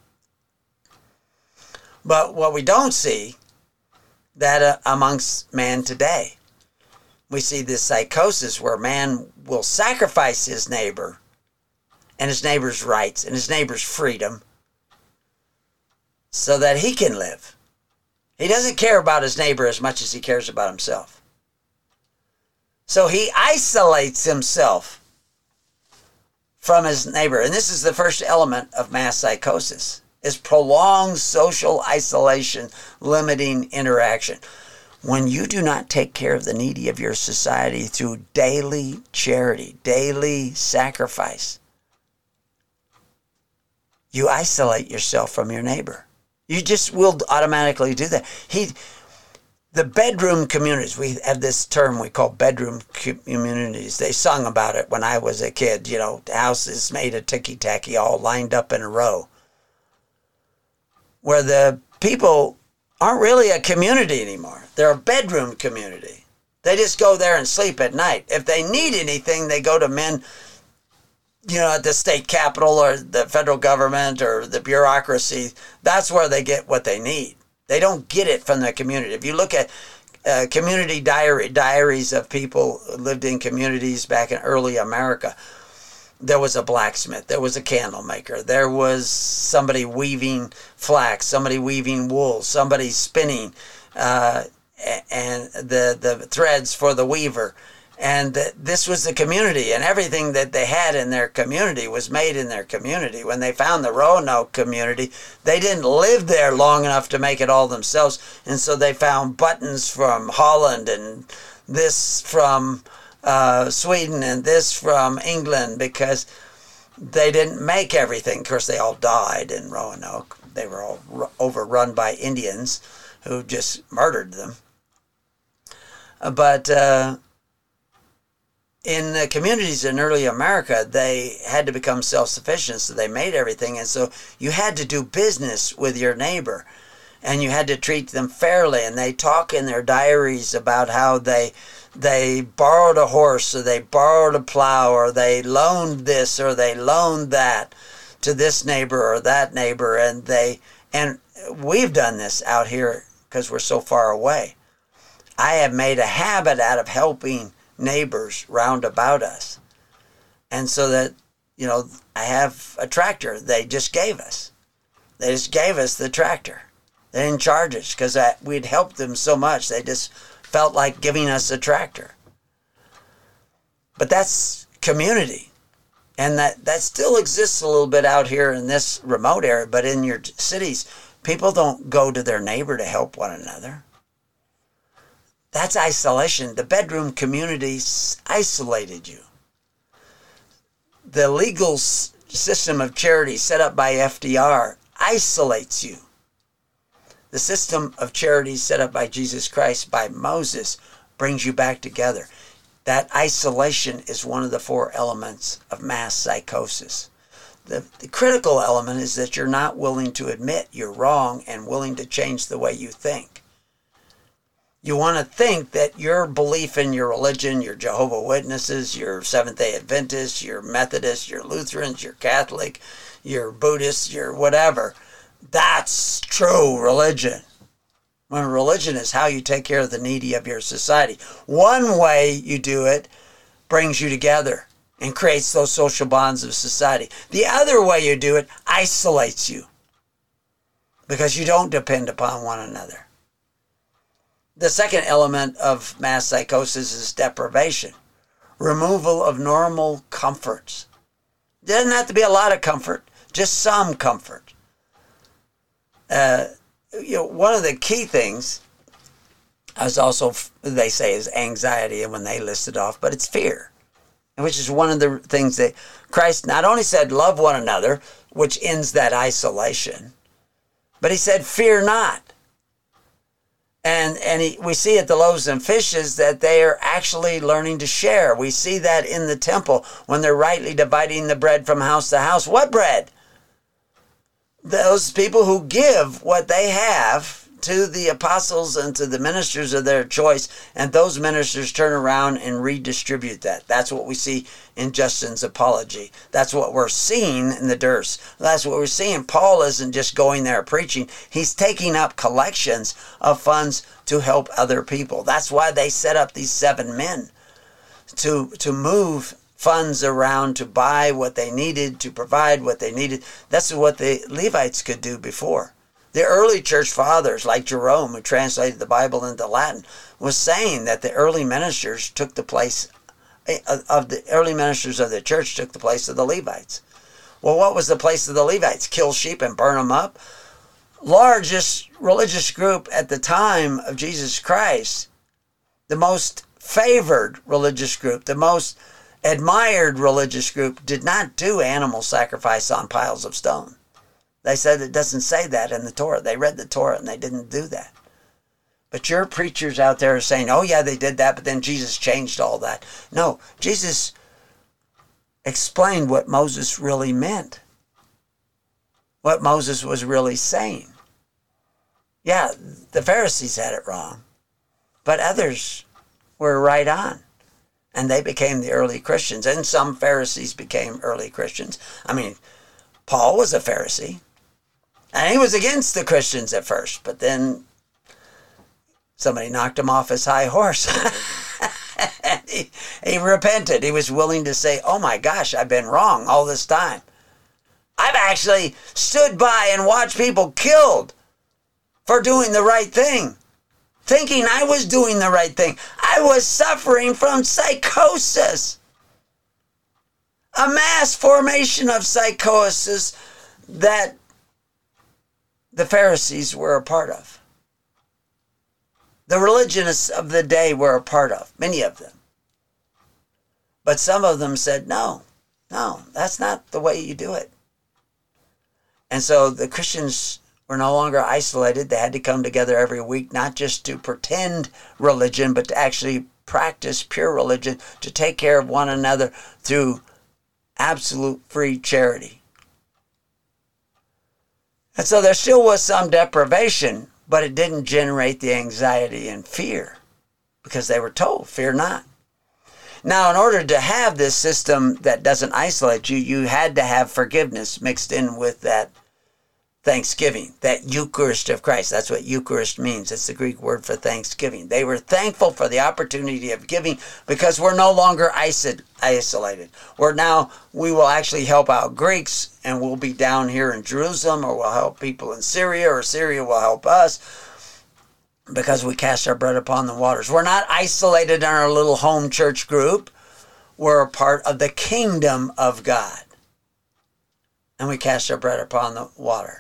But what we don't see that uh, amongst man today, we see this psychosis where man will sacrifice his neighbor and his neighbor's rights and his neighbor's freedom so that he can live. He doesn't care about his neighbor as much as he cares about himself. So he isolates himself from his neighbor. And this is the first element of mass psychosis, is prolonged social isolation, limiting interaction. When you do not take care of the needy of your society through daily charity, daily sacrifice, you isolate yourself from your neighbor. You just will automatically do that. He, the bedroom communities, we have this term we call bedroom communities. They sung about it when I was a kid, you know, houses made of ticky-tacky all lined up in a row, where the people aren't really a community anymore. They're a bedroom community. They just go there and sleep at night. If they need anything, they go to men, you know, at the state capitol or the federal government or the bureaucracy. That's where they get what they need. They don't get it from the community. If you look at uh, community diary diaries of people who lived in communities back in early America, there was a blacksmith, there was a candle maker, there was somebody weaving flax, somebody weaving wool, somebody spinning uh, and the, the threads for the weaver. And this was the community, and everything that they had in their community was made in their community. When they found the Roanoke community, they didn't live there long enough to make it all themselves, and so they found buttons from Holland and this from uh, Sweden and this from England because they didn't make everything. Of course, they all died in Roanoke. They were all r- overrun by Indians who just murdered them. But Uh, in the communities in early America, they had to become self-sufficient, so they made everything. And so you had to do business with your neighbor, and you had to treat them fairly. And they talk in their diaries about how they they borrowed a horse, or they borrowed a plow, or they loaned this, or they loaned that to this neighbor or that neighbor. And they and we've done this out here because we're so far away. I have made a habit out of helping neighbors round about us. And so that, you know, I have a tractor they just gave us. They just gave us the tractor. They didn't charge us because we'd helped them so much. They just felt like giving us a tractor. But that's community. And that, that still exists a little bit out here in this remote area. But in your cities, people don't go to their neighbor to help one another. That's isolation. The bedroom community isolated you. The legal system of charity set up by F D R isolates you. The system of charity set up by Jesus Christ, by Moses, brings you back together. That isolation is one of the four elements of mass psychosis. The, the critical element is that you're not willing to admit you're wrong and willing to change the way you think. You want to think that your belief in your religion, your Jehovah's Witnesses, your Seventh-day Adventists, your Methodists, your Lutherans, your Catholic, your Buddhists, your whatever, that's true religion. When religion is how you take care of the needy of your society. One way you do it brings you together and creates those social bonds of society. The other way you do it isolates you because you don't depend upon one another. The second element of mass psychosis is deprivation. Removal of normal comforts. It doesn't have to be a lot of comfort, just some comfort. Uh, you know, one of the key things is also, they say, is anxiety, and when they list it off, but it's fear, which is one of the things that Christ not only said, love one another, which ends that isolation, but he said, fear not. And and he, we see at the loaves and fishes that they are actually learning to share. We see that in the temple when they're rightly dividing the bread from house to house. What bread? Those people who give what they have to the apostles and to the ministers of their choice, and those ministers turn around and redistribute that. That's what we see in Justin's apology. That's what we're seeing in the Durst. That's what we're seeing. Paul isn't just going there preaching. He's taking up collections of funds to help other people. That's why they set up these seven men to, to move funds around, to buy what they needed, to provide what they needed. That's what the Levites could do before. The early church fathers, like Jerome, who translated the Bible into Latin, was saying that the early ministers took the place of the early ministers of the church took the place of the Levites. Well, what was the place of the Levites? Kill sheep and burn them up? Largest religious group at the time of Jesus Christ, the most favored religious group, the most admired religious group, did not do animal sacrifice on piles of stone. They said it doesn't say that in the Torah. They read the Torah and they didn't do that. But your preachers out there are saying, oh yeah, they did that, but then Jesus changed all that. No, Jesus explained what Moses really meant. What Moses was really saying. Yeah, the Pharisees had it wrong, but others were right on. And they became the early Christians. And some Pharisees became early Christians. I mean, Paul was a Pharisee. And he was against the Christians at first, but then somebody knocked him off his high horse. and he, he repented. He was willing to say, oh my gosh, I've been wrong all this time. I've actually stood by and watched people killed for doing the right thing, thinking I was doing the right thing. I was suffering from psychosis, a mass formation of psychosis that the Pharisees were a part of. The religionists of the day were a part of, many of them. But some of them said, no, no, that's not the way you do it. And so the Christians were no longer isolated. They had to come together every week, not just to pretend religion, but to actually practice pure religion, to take care of one another through absolute free charity. And so there still was some deprivation, but it didn't generate the anxiety and fear because they were told, fear not. Now, in order to have this system that doesn't isolate you, you had to have forgiveness mixed in with that thanksgiving, that Eucharist of Christ. That's what Eucharist means. It's the Greek word for thanksgiving. They were thankful for the opportunity of giving because we're no longer isolated. We're now, we will actually help out Greeks, and we'll be down here in Jerusalem, or we'll help people in Syria, or Syria will help us because we cast our bread upon the waters. We're not isolated in our little home church group. We're a part of the kingdom of God. And we cast our bread upon the waters.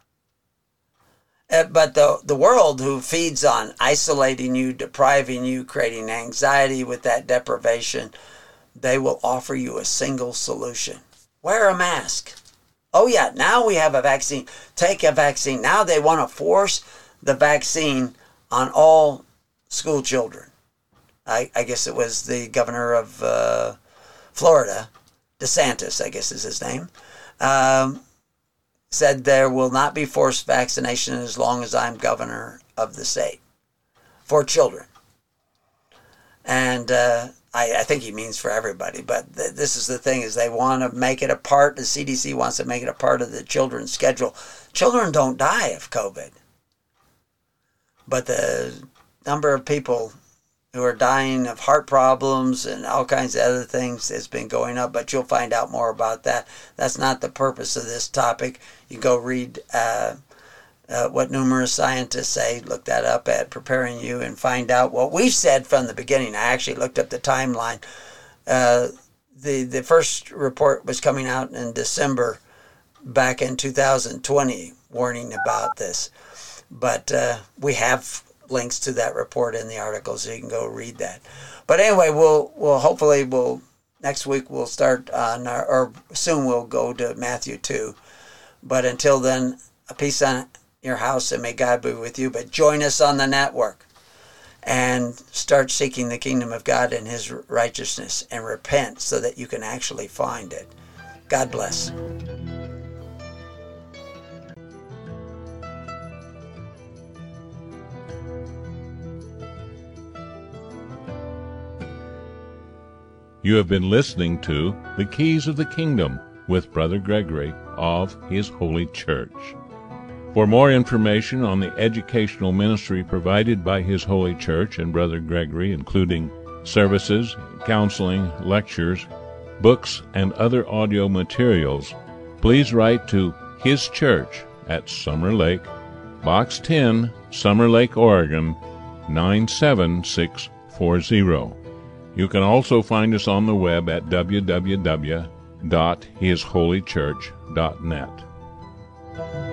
But the, the world, who feeds on isolating you, depriving you, creating anxiety with that deprivation, they will offer you a single solution. wear a mask. Oh yeah, now we have a vaccine. Take a vaccine. Now they want to force the vaccine on all school children. I, I guess it was the governor of uh, Florida, DeSantis, I guess is his name, um, said there will not be forced vaccination as long as I'm governor of the state for children. And uh, I, I think he means for everybody, but th- this is the thing, is they want to make it a part, the C D C wants to make it a part of the children's schedule. Children don't die of COVID, but the number of people who are dying of heart problems and all kinds of other things has been going up, but you'll find out more about that. That's not the purpose of this topic. You go read uh, uh, what numerous scientists say, look that up at Preparing You, and find out what we've said from the beginning. I actually looked up the timeline. Uh, the, the first report was coming out in December back in two thousand twenty, warning about this. But uh, we have links to that report in the article, so you can go read that. But anyway, we'll we'll hopefully we'll next week we'll start on our, or soon we'll go to Matthew two. But until then, a peace on your house, and may God be with you. But join us on the network and start seeking the kingdom of God and His righteousness, and repent so that you can actually find it. God bless. You have been listening to The Keys of the Kingdom with Brother Gregory of His Holy Church. For more information on the educational ministry provided by His Holy Church and Brother Gregory, including services, counseling, lectures, books, and other audio materials, please write to His Church at Summer Lake, Box ten, Summer Lake, Oregon, nine seven six four zero. You can also find us on the web at w w w dot his holy church dot net.